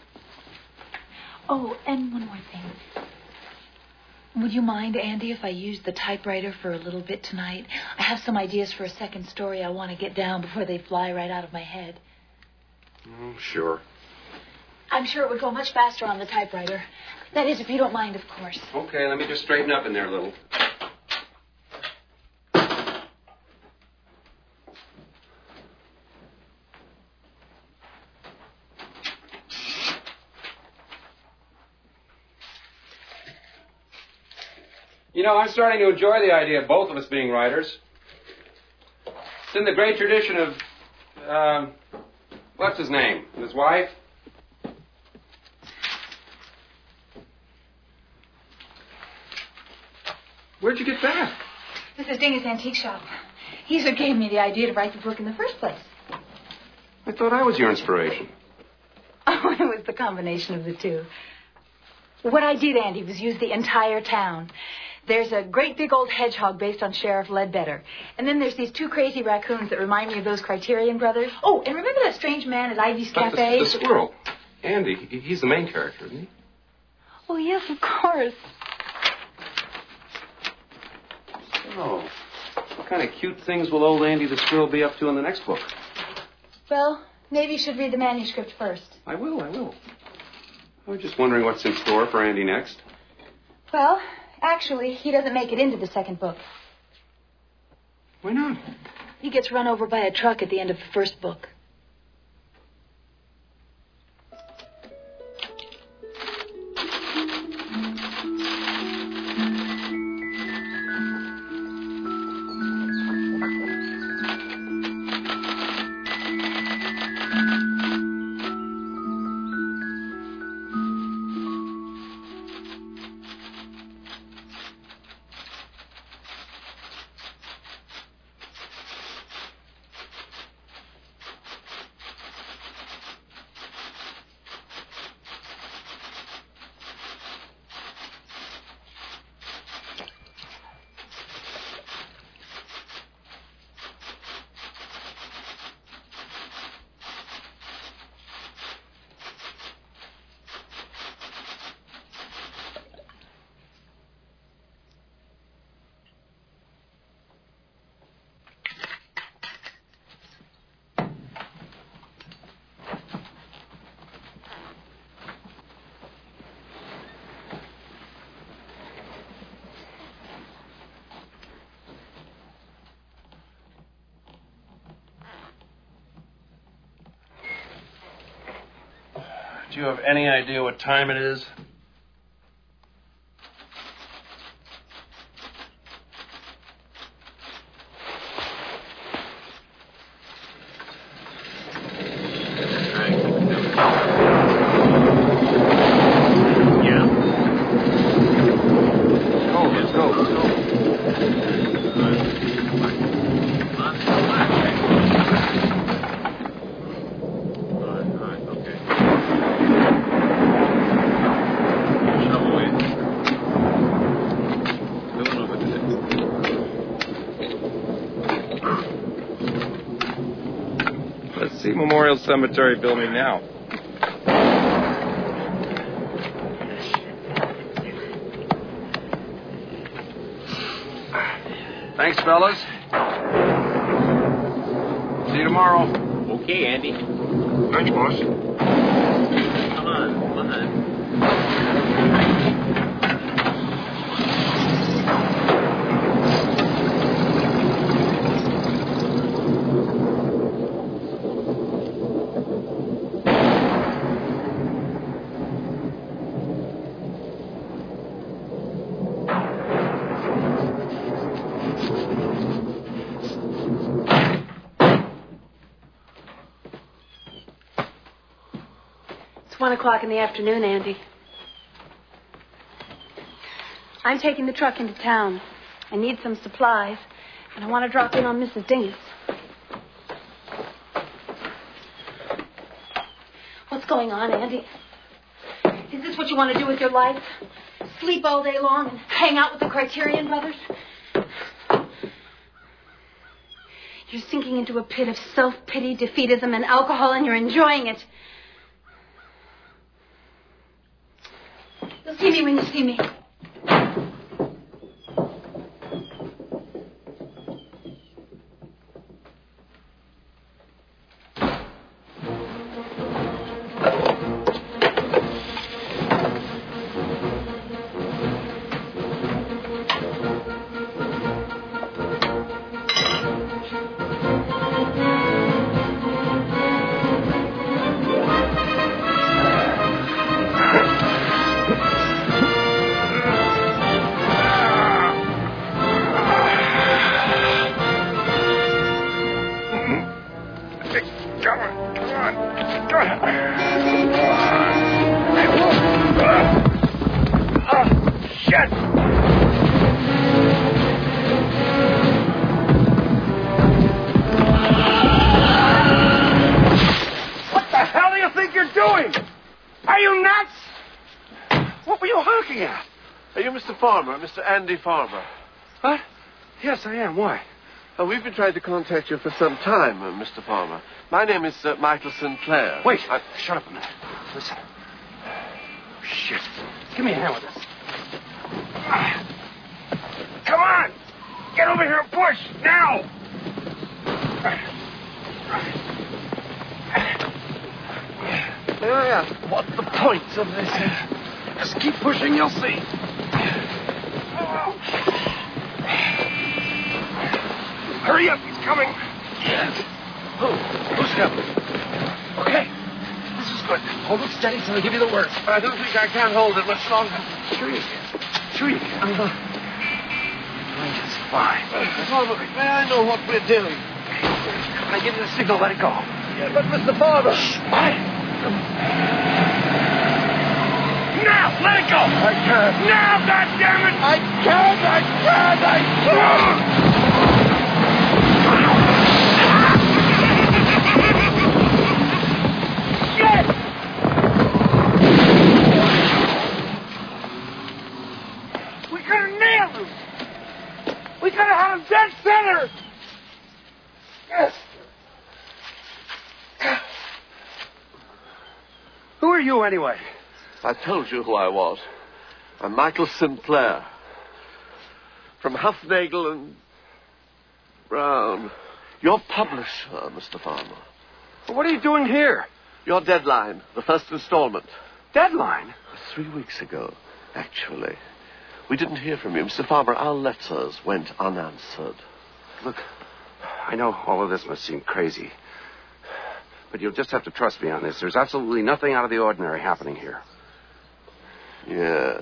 Oh, and one more thing. Would you mind, Andy, if I used the typewriter for a little bit tonight? I have some ideas for a second story I want to get down before they fly right out of my head. Oh, sure. I'm sure it would go much faster on the typewriter. That is, if you don't mind, of course. Okay, let me just straighten up in there a little. You know, I'm starting to enjoy the idea of both of us being writers. It's in the great tradition of, uh, what's his name? His wife? Where'd you get that? This is Dingus Antique Shop. He's who gave me the idea to write the book in the first place. I thought I was your inspiration. Oh, it was the combination of the two. What I did, Andy, was use the entire town. There's a great big old hedgehog based on Sheriff Ledbetter. And then there's these two crazy raccoons that remind me of those Criterion brothers. Oh, and remember that strange man at Ivy's Cafe? The, the squirrel. Andy, he, he's the main character, isn't he? Oh, yes, of course. Oh, what kind of cute things will old Andy the squirrel be up to in the next book? Well, maybe you should read the manuscript first. I will, I will. I was just wondering what's in store for Andy next. Well, actually, he doesn't make it into the second book. Why not? He gets run over by a truck at the end of the first book. Do you have any idea what time it is? Memorial Cemetery building now. Thanks, fellas. See you tomorrow. Okay, Andy. Thanks, boss. Come on, come on. It's one o'clock in the afternoon, Andy. I'm taking the truck into town. I need some supplies, and I want to drop in on Missus Dingus. What's going on, Andy? Is this what you want to do with your life? Sleep all day long and hang out with the Criterion brothers? You're sinking into a pit of self-pity, defeatism, and alcohol, and you're enjoying it. You'll see me when you see me. Mister Andy Farmer. What? Yes, I am. Why? Uh, we've been trying to contact you for some time, uh, Mister Farmer. My name is uh, Michael Sinclair. Wait. I... Shut up a minute. Listen. Shit. Give me a hand with this. Come on! Get over here and push! Now! Yeah, yeah. What the point of this is? Just keep pushing, you'll see. Hurry up, he's coming. Yes. Who? Who's coming? Okay. This is good. Hold it steady till I give you the word. I don't think I can hold it much longer. Sure you can. Sure you can. I'm uh, doing just fine. Farmer, may I know what we're doing? When I give you the signal, let it go. Yeah, but Mister Farmer. Shh. Quiet. Now, let it go! I can't. Now, goddammit! I can't, I can't, I can't! Shit! We could have nailed him! We could have had him dead center! Yes! Who are you, anyway? I told you who I was. I'm Michael Sinclair. From Huffnagel and Brown. Your publisher, Mister Farmer. What are you doing here? Your deadline, the first installment. Deadline? Three weeks ago, actually. We didn't hear from you, Mister Farmer. Our letters went unanswered. Look, I know all of this must seem crazy. But but you'll just have to trust me on this. There's absolutely nothing out of the ordinary happening here. Yes.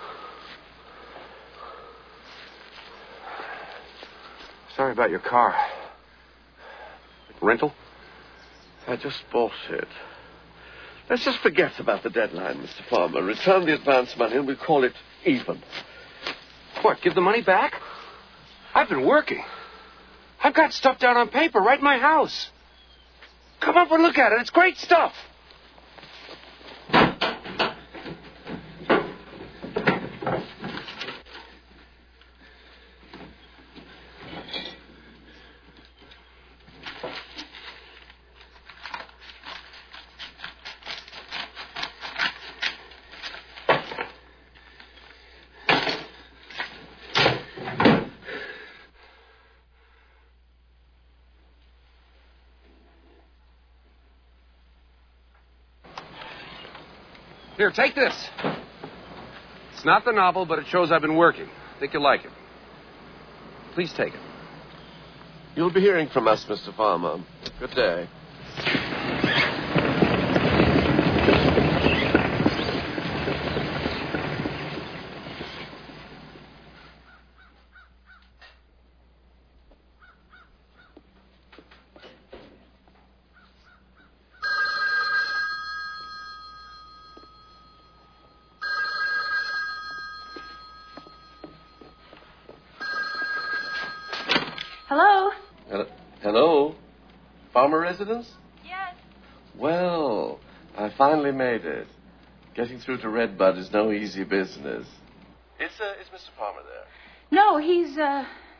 Sorry about your car. Rental? I just bought it. Let's just forget about the deadline, Mister Farmer. Return the advance money and we'll call it even. What, give the money back? I've been working. I've got stuff down on paper right in my house. Come up and look at it. It's great stuff. Here, take this. It's not the novel, but it shows I've been working. I think you'll like it. Please take it. You'll be hearing from us, Mister Farmer. Good day. Hello? Hello? Hello? Farmer residence? Yes. Well, I finally made it. Getting through to Redbud is no easy business. Is, uh, is Mister Farmer there? No, he's, uh...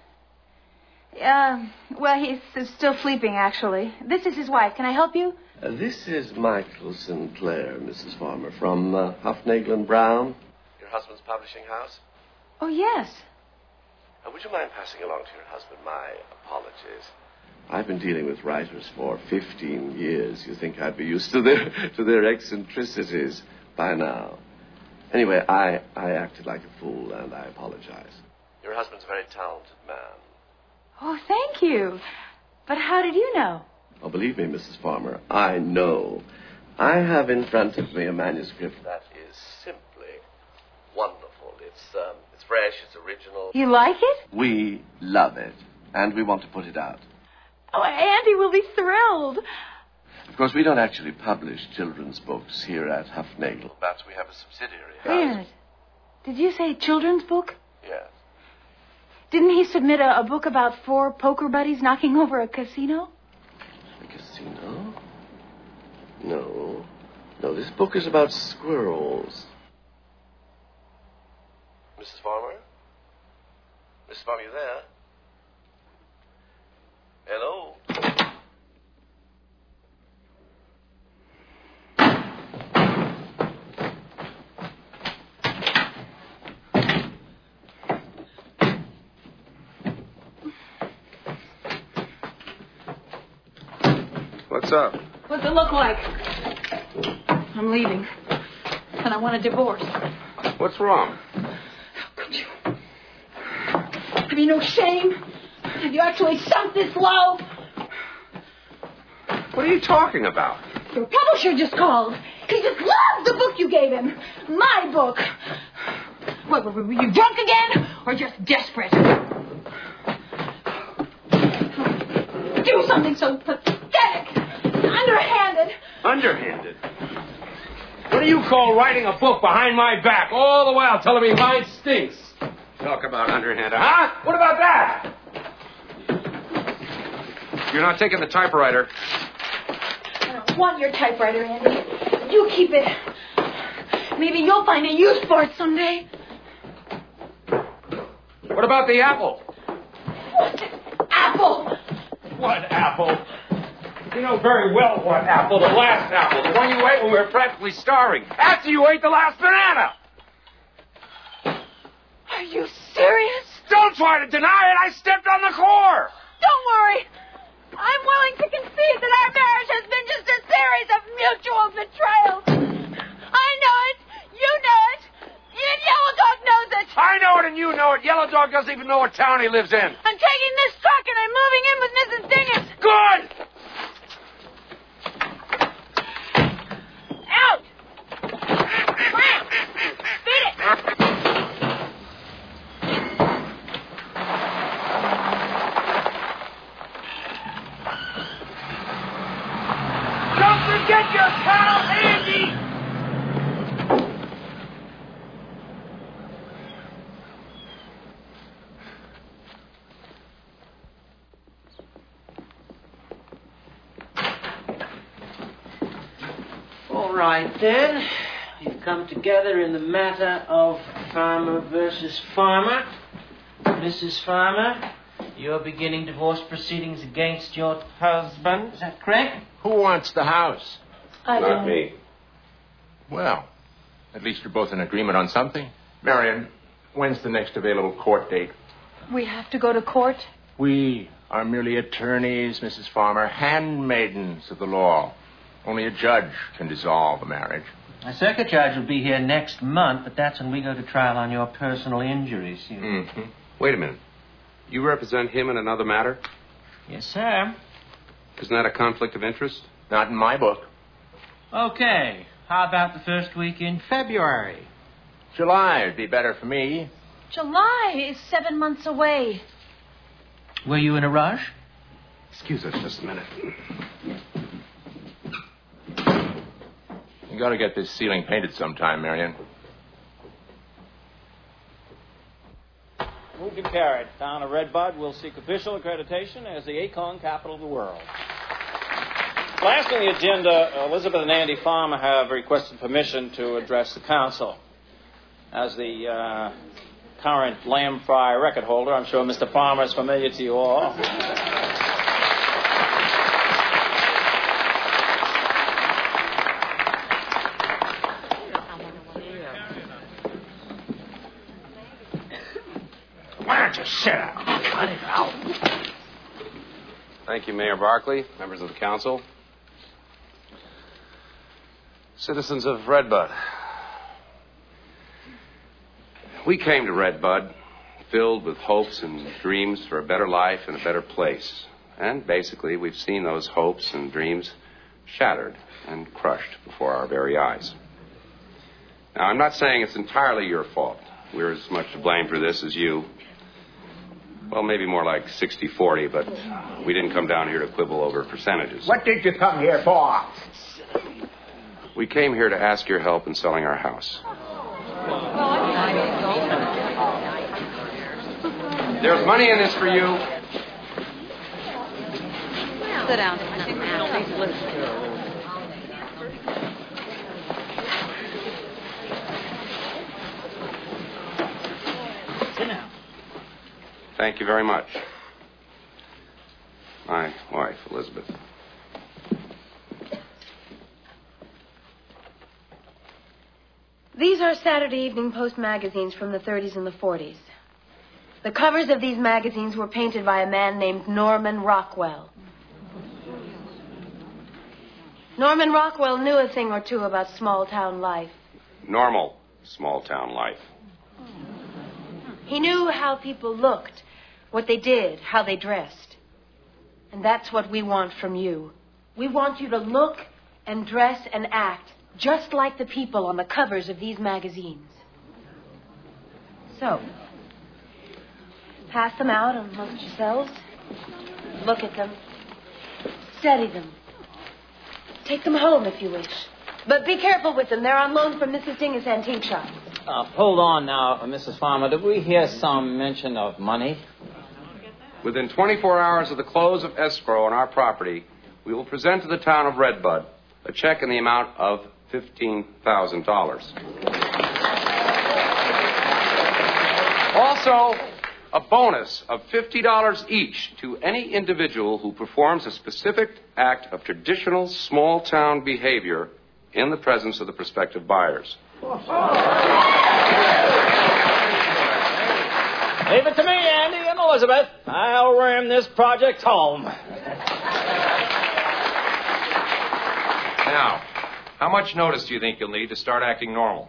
Uh, well, he's still sleeping, actually. This is his wife. Can I help you? Uh, this is Michael Sinclair, Missus Farmer, from uh, Huffnagel and Brown. Your husband's publishing house? Oh, yes. Uh, would you mind passing along to your husband my apologies? I've been dealing with writers for fifteen years. You think I'd be used to their to their eccentricities by now. Anyway, I, I acted like a fool, and I apologize. Your husband's a very talented man. Oh, thank you. But how did you know? Oh, believe me, Missus Farmer, I know. I have in front of me a manuscript that is simply wonderful. It's um, it's fresh, it's original. You like it? We love it, and we want to put it out. Oh, Andy will be thrilled. Of course, we don't actually publish children's books here at Huffnagel, but we have a subsidiary. Wait a minute. Did you say children's book? Yes. Didn't he submit a, a book about four poker buddies knocking over a casino? A casino? No. No, this book is about squirrels. Missus Farmer? Missus Farmer, you there? Hello? What's up? What's it look like? I'm leaving. And I want a divorce. What's wrong? How could you? Have you no shame? Have you actually sunk this low? What are you talking about? Your publisher just called. He just loves the book you gave him. My book. What, were were you drunk again? Or just desperate? Do something so pathetic. Underhanded. Underhanded? What do you call writing a book behind my back all the while telling me mine stinks? Talk about underhanded, huh? What about that? You're not taking the typewriter. I don't want your typewriter, Andy. You keep it. Maybe you'll find a use for it someday. What about the apple? What apple? What apple? You know very well what apple. The last apple. The one you ate when we were practically starving. After you ate the last banana. Are you serious? Don't try to deny it. I stepped on the core. Don't worry. I'm willing to concede that our marriage has been just a series of mutual betrayals. I know it. You know it. Even Yellow Dog knows it. I know it and you know it. Yellow Dog doesn't even know what town he lives in. I'm taking this truck and I'm moving in with Missus Dingus. Good! right, then. We've come together in the matter of farmer versus farmer. Missus Farmer, you're beginning divorce proceedings against your husband. Is that correct? Who wants the house? I Not don't. me. Well, at least you're both in agreement on something. Marion, when's the next available court date? We have to go to court? We are merely attorneys, Missus Farmer, handmaidens of the law. Only a judge can dissolve a marriage. A circuit judge will be here next month, but that's when we go to trial on your personal injuries. You know. Mm-hmm. Wait a minute. You represent him in another matter? Yes, sir. Isn't that a conflict of interest? Not in my book. Okay. How about the first week in February? July would be better for me. July is seven months away. Were you in a rush? Excuse us just a minute. You got to get this ceiling painted sometime, Marion. Moved and carried. Town of Redbud will seek official accreditation as the acorn capital of the world. Last on the agenda, Elizabeth and Andy Farmer have requested permission to address the council. As the uh, current lamb fry record holder, I'm sure Mister Farmer is familiar to you all. Why don't you sit down? Cut it out. Thank you, Mayor Barkley, members of the council. Citizens of Redbud. We came to Redbud filled with hopes and dreams for a better life and a better place. And basically, we've seen those hopes and dreams shattered and crushed before our very eyes. Now, I'm not saying it's entirely your fault. We're as much to blame for this as you. Well, maybe more like sixty forty, but we didn't come down here to quibble over percentages. What did you come here for? We came here to ask your help in selling our house. There's money in this for you. Sit down. Sit down. Thank you very much. My wife, Elizabeth. These are Saturday Evening Post magazines from the thirties and the forties. The covers of these magazines were painted by a man named Norman Rockwell. Norman Rockwell knew a thing or two about small-town life. Normal small-town life. He knew how people looked, what they did, how they dressed. And that's what we want from you. We want you to look and dress and act just like the people on the covers of these magazines. So, pass them out amongst yourselves. Look at them. Study them. Take them home if you wish. But be careful with them. They're on loan from Missus Dingus Antique Shop. Uh, hold on now, uh, Missus Farmer. Did we hear some mention of money? Within twenty-four hours of the close of escrow on our property, we will present to the town of Redbud a check in the amount of fifteen thousand dollars. Also, a bonus of fifty dollars each to any individual who performs a specific act of traditional small-town behavior in the presence of the prospective buyers. Leave it to me, Andy and Elizabeth. I'll ram this project home. Now, how much notice do you think you'll need to start acting normal?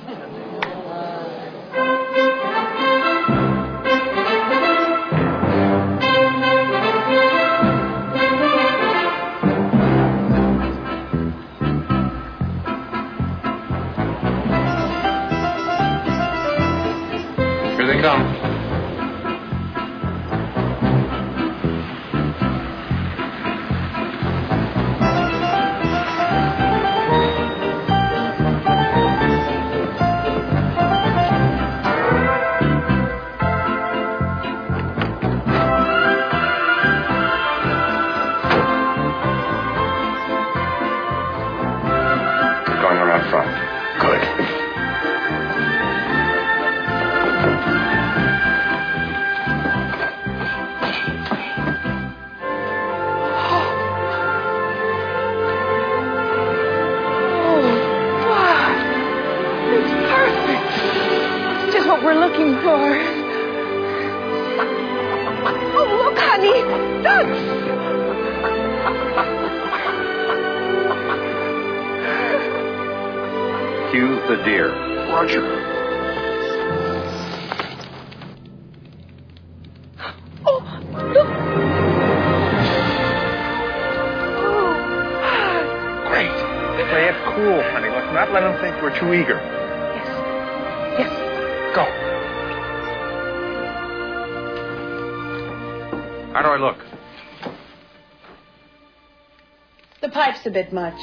Here they come. we're looking for. Oh, look, honey. Ducks. Cue the deer. Roger. Oh, look. Great. Play it cool, honey. Let's not let them think we're too eager. Yes. Go. How do I look? The pipe's a bit much.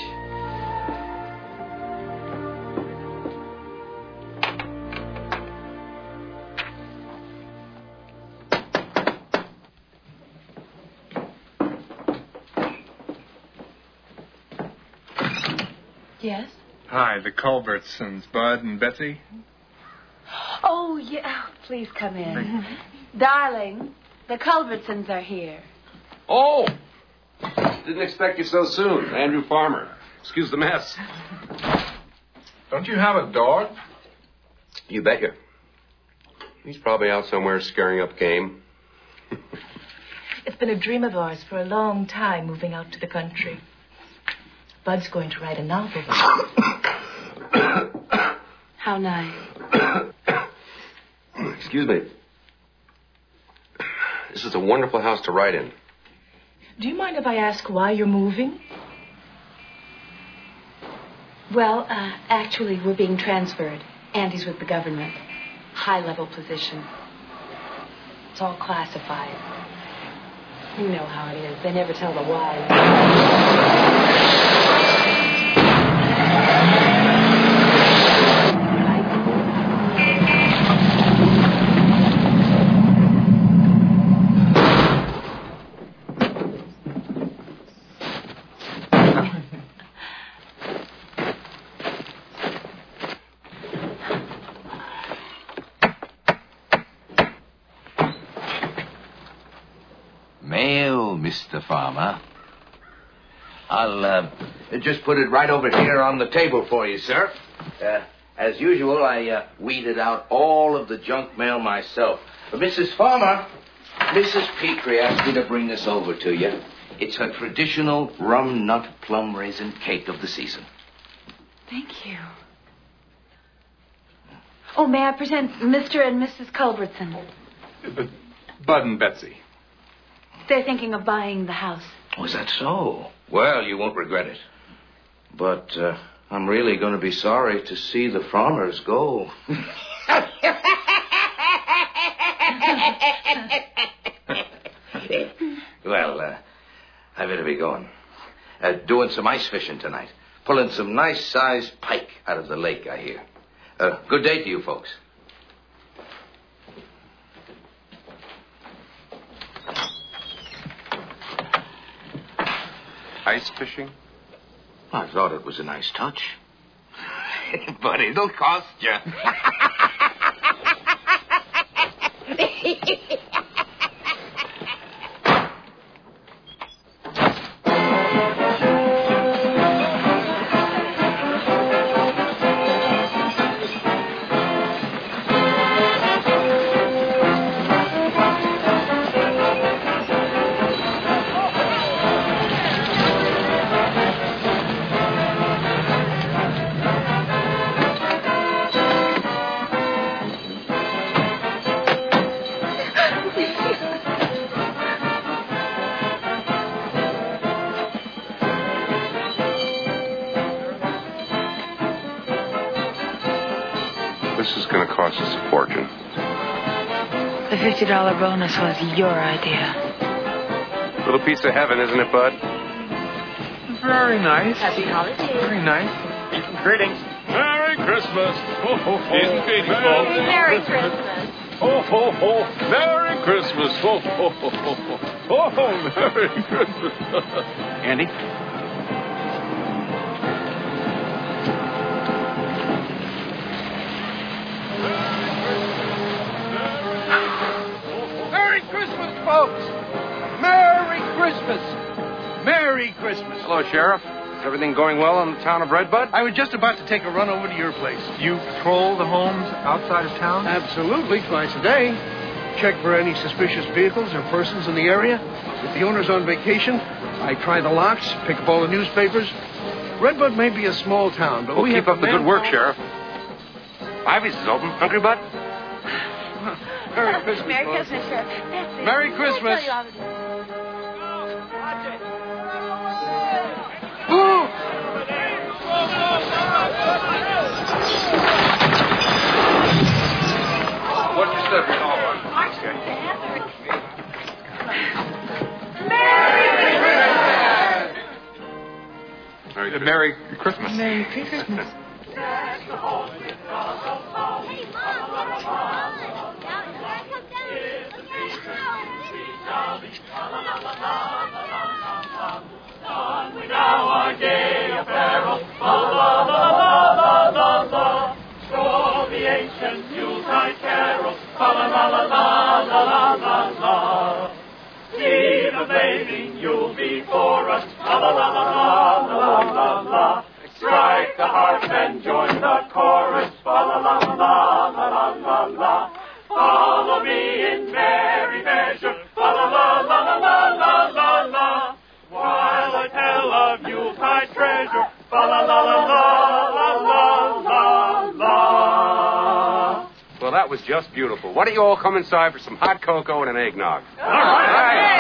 Yes? Hi, the Culbertsons, Bud and Betsy. Oh, yeah. Please come in. Darling, the Culbertsons are here. Oh! Didn't expect you so soon. Andrew Farmer. Excuse the mess. Don't you have a dog? You betcha. He's probably out somewhere scaring up game. It's been a dream of ours for a long time, moving out to the country. Bud's going to write a novel. How nice. Excuse me. This is a wonderful house to write in. Do you mind if I ask why you're moving? Well, uh, actually, we're being transferred. Andy's with the government. High-level position. It's all classified. You know how it is. They never tell the why. Mail, Mister Farmer. I'll uh, just put it right over here on the table for you, sir. Uh, as usual, I uh, weeded out all of the junk mail myself. But Missus Farmer, Missus Petrie asked me to bring this over to you. It's her traditional rum nut plum raisin cake of the season. Thank you. Oh, may I present Mister and Missus Culbertson? But Bud and Betsy. They're thinking of buying the house. Oh, is that so? Well, you won't regret it. But uh, I'm really going to be sorry to see the Farmers go. Well, uh, I better be going. Uh, doing some ice fishing tonight. Pulling some nice-sized pike out of the lake, I hear. Uh, good day to you folks. Ice fishing? I thought it was a nice touch. But it'll cost you. This is going to cost us a fortune. The fifty dollar bonus was your idea. Little piece of heaven, isn't it, Bud? Very nice. Happy holidays. Very nice. Greetings. Merry Christmas. Ho, ho, ho. Season greetings, folks. Merry Christmas. Ho, ho, ho. Merry Christmas. Ho, ho, ho, ho, ho. Ho, ho, Merry Christmas. Andy? Merry Christmas, folks! Merry Christmas! Merry Christmas! Hello, Sheriff. Is everything going well in the town of Redbud? I was just about to take a run over to your place. You patrol the homes outside of town? Absolutely, twice a day. Check for any suspicious vehicles or persons in the area. If the owner's on vacation, I try the locks, pick up all the newspapers. Redbud may be a small town, but Well, we keep have up the good work, manpower- Sheriff. Ivy's is open. Hungry, bud? Merry Christmas, Merry folks. Christmas, Sheriff. That's it. Merry I Christmas. tell you I was- What's your step? Merry Christmas. Merry Christmas. Now our gay apparel, la la la la la la la. Stroll the ancient Yuletide carol, la la la la la la la la. See the blazing Yule before us, la la la la la la la. Strike the harp and join the chorus, la la la la la la la. Follow me in merry measure, la la la la la la la la. While I tell of Yuletide treasure, la la la la la la la la. Well, that was just beautiful. Why don't you all come inside for some hot cocoa and an eggnog? All right.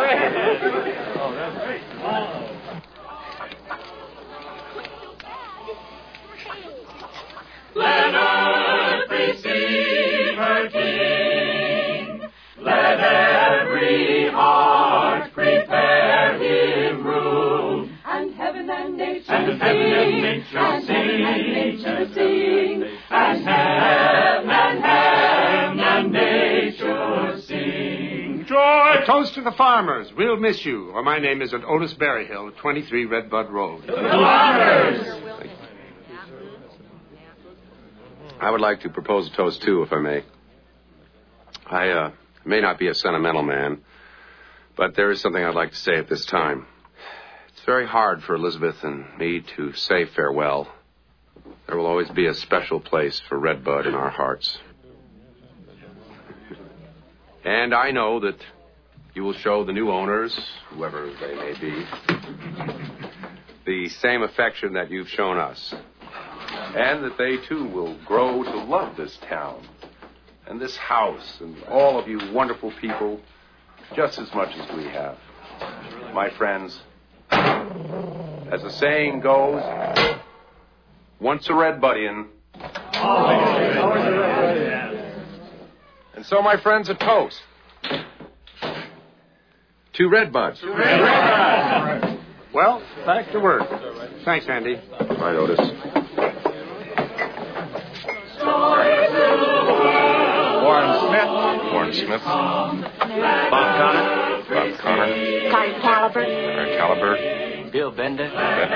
Let earth receive her King. Let every heart prepare him room. And heaven and nature and sing. Heaven and nature and sing. Heaven and nature sing. And heaven and heaven and nature sing. Joy! A toast to the farmers. We'll miss you. Well, my name is Otis Berryhill, twenty-three Redbud Road. The farmers! I would like to propose a toast, too, if I may. I uh, may not be a sentimental man, but there is something I'd like to say at this time. It's very hard for Elizabeth and me to say farewell. There will always be a special place for Redbud in our hearts. And I know that you will show the new owners, whoever they may be, the same affection that you've shown us. And that they, too, will grow to love this town and this house and all of you wonderful people just as much as we have. My friends, as the saying goes, once a Redbudian. And so, my friends, a toast. To Redbuds. Well, back to work. Thanks, Andy. Right, Otis. Warren Smith. Warren Smith. Bob Connor. Bob Connor. Carter Caliber. Connor Caliber. Bill Bender. Bill Bender.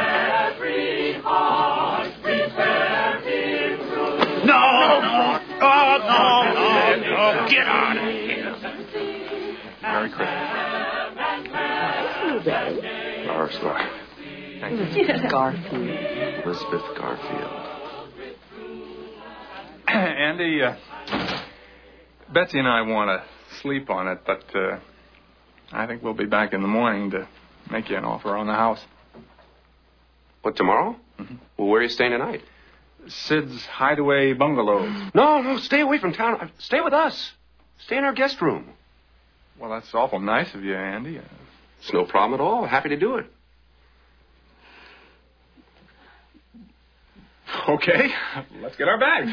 No, no, oh, no, no, no, get out of here. Merry Christmas. Our story. Thank you. Garfield. Elizabeth Garfield. Andy, uh, Betsy and I want to sleep on it, but uh, I think we'll be back in the morning to make you an offer on the house. What, tomorrow? Mm-hmm. Well, where are you staying tonight? Sid's Hideaway Bungalows. No, no, stay away from town. Stay with us. Stay in our guest room. Well, that's awful nice of you, Andy. It's no problem at all. Happy to do it. Okay, let's get our bags.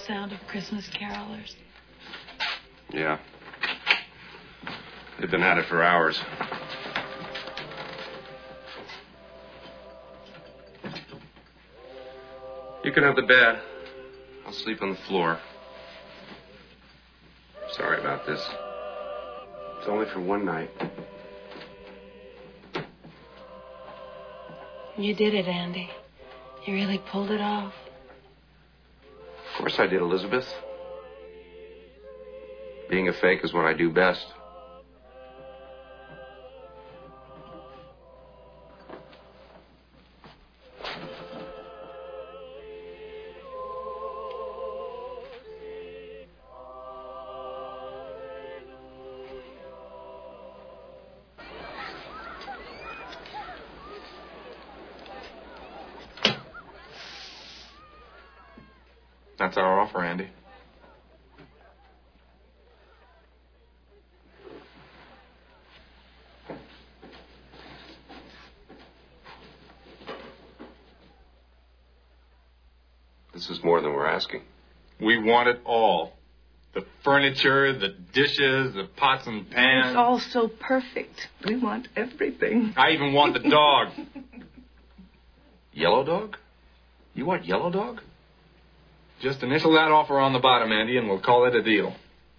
sound of Christmas carolers. Yeah. They've been at it for hours. You can have the bed. I'll sleep on the floor. Sorry about this. It's only for one night. You did it, Andy. You really pulled it off. Of course I did, Elizabeth. Being a fake is what I do best. That's our offer, Andy. This is more than we're asking. We want it all. The furniture, the dishes, the pots and pans. It's all so perfect. We want everything. I even want the dog. Yellow Dog? You want Yellow Dog? Just initial that offer on the bottom, Andy, and we'll call it a deal.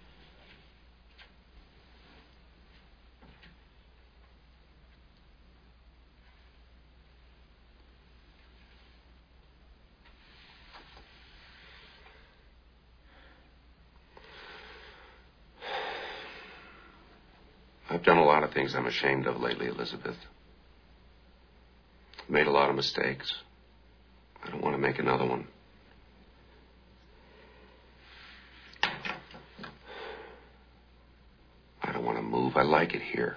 I've done a lot of things I'm ashamed of lately, Elizabeth. I've made a lot of mistakes. I don't want to make another one. I don't want to move. I like it here.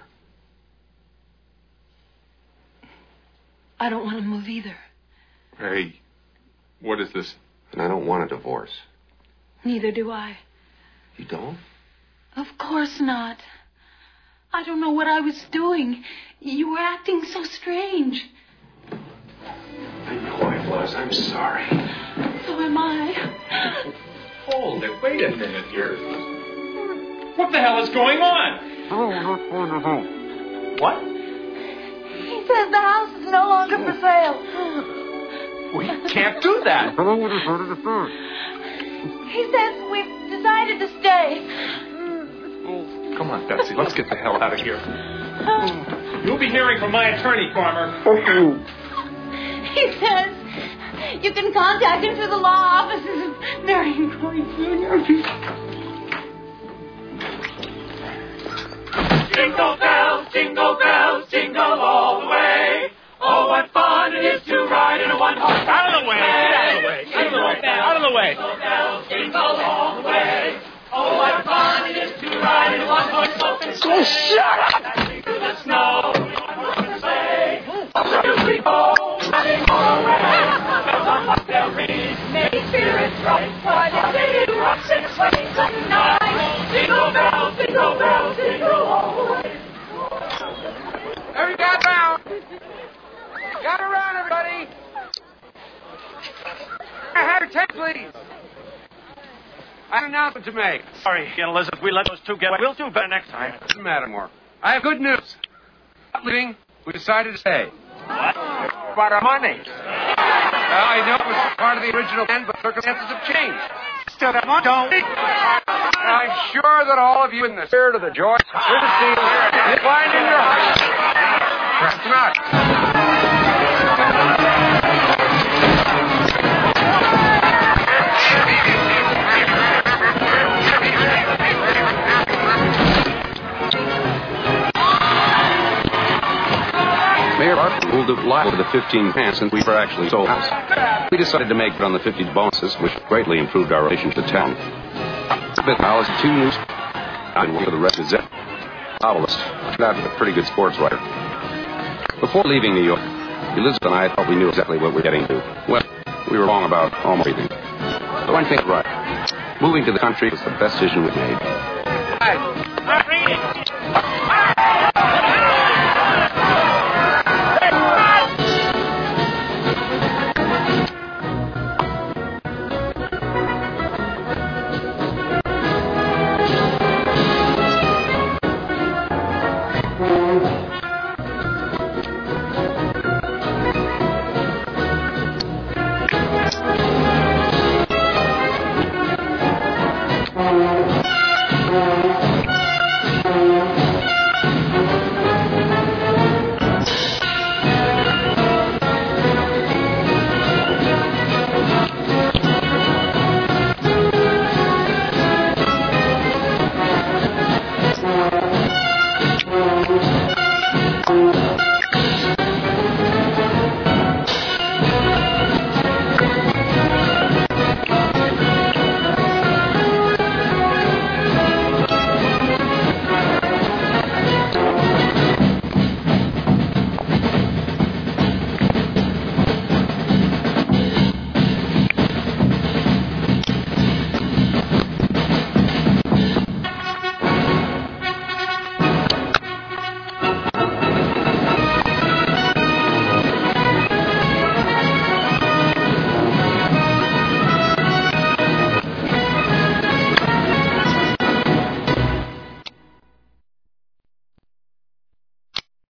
I don't want to move either. Hey, what is this? And I don't want a divorce. Neither do I. You don't? Of course not. I don't know what I was doing. You were acting so strange. I know I was. I'm sorry. So am I. Hold it. Wait a minute here. What the hell is going on? What? He says the house is no longer for sale. We can't do that. He says we've decided to stay. Come on, Betsy. Let's get the hell out of here. You'll be hearing from my attorney, Farmer. He says you can contact him through the law offices of Marion Corey Junior Jingle bells, jingle bells, jingle all the way. Oh, what fun it is to ride in a one-horse Out of the way! Out of the way! Jingle bells, Out of the way! Jingle bells, jingle all the way. Oh, what fun it is to ride in a one-horse open sleigh. Oh, shut up! Dashing through the snow in one-horse sleigh. Up we go, running all around. Bells on what they'll ring, make spirits bright. Why the city rocks and sways at night. Jingle bells, jingle bells, jingle all the way. There you got down. Got around, everybody. Have your tent, please. I have an announcement to make. Sorry, again, Elizabeth. We let those two get away. We'll do better next time. Doesn't matter more. I have good news. Not leaving. We decided to stay. What? About our money. Well, I know it was part of the original plan, but circumstances have changed. Still got money, don't we? I'm sure that all of you, in the spirit of the joy, courtesy, inclined in your hearts. Perhaps not. Mayor Barton ruled it liable to the fifteen pants since we were actually sold house. We decided to make it on the fifty bonuses, which greatly improved our relation to the town. Elizabeth Howell has two news. I've been working for the Red Gazette. Novelist. Turned out to be a pretty good sports writer. Before leaving New York, Elizabeth and I thought we knew exactly what we were getting to. Well, we were wrong about almost everything. So one thing is right. Moving to the country was the best decision we've made. Hi.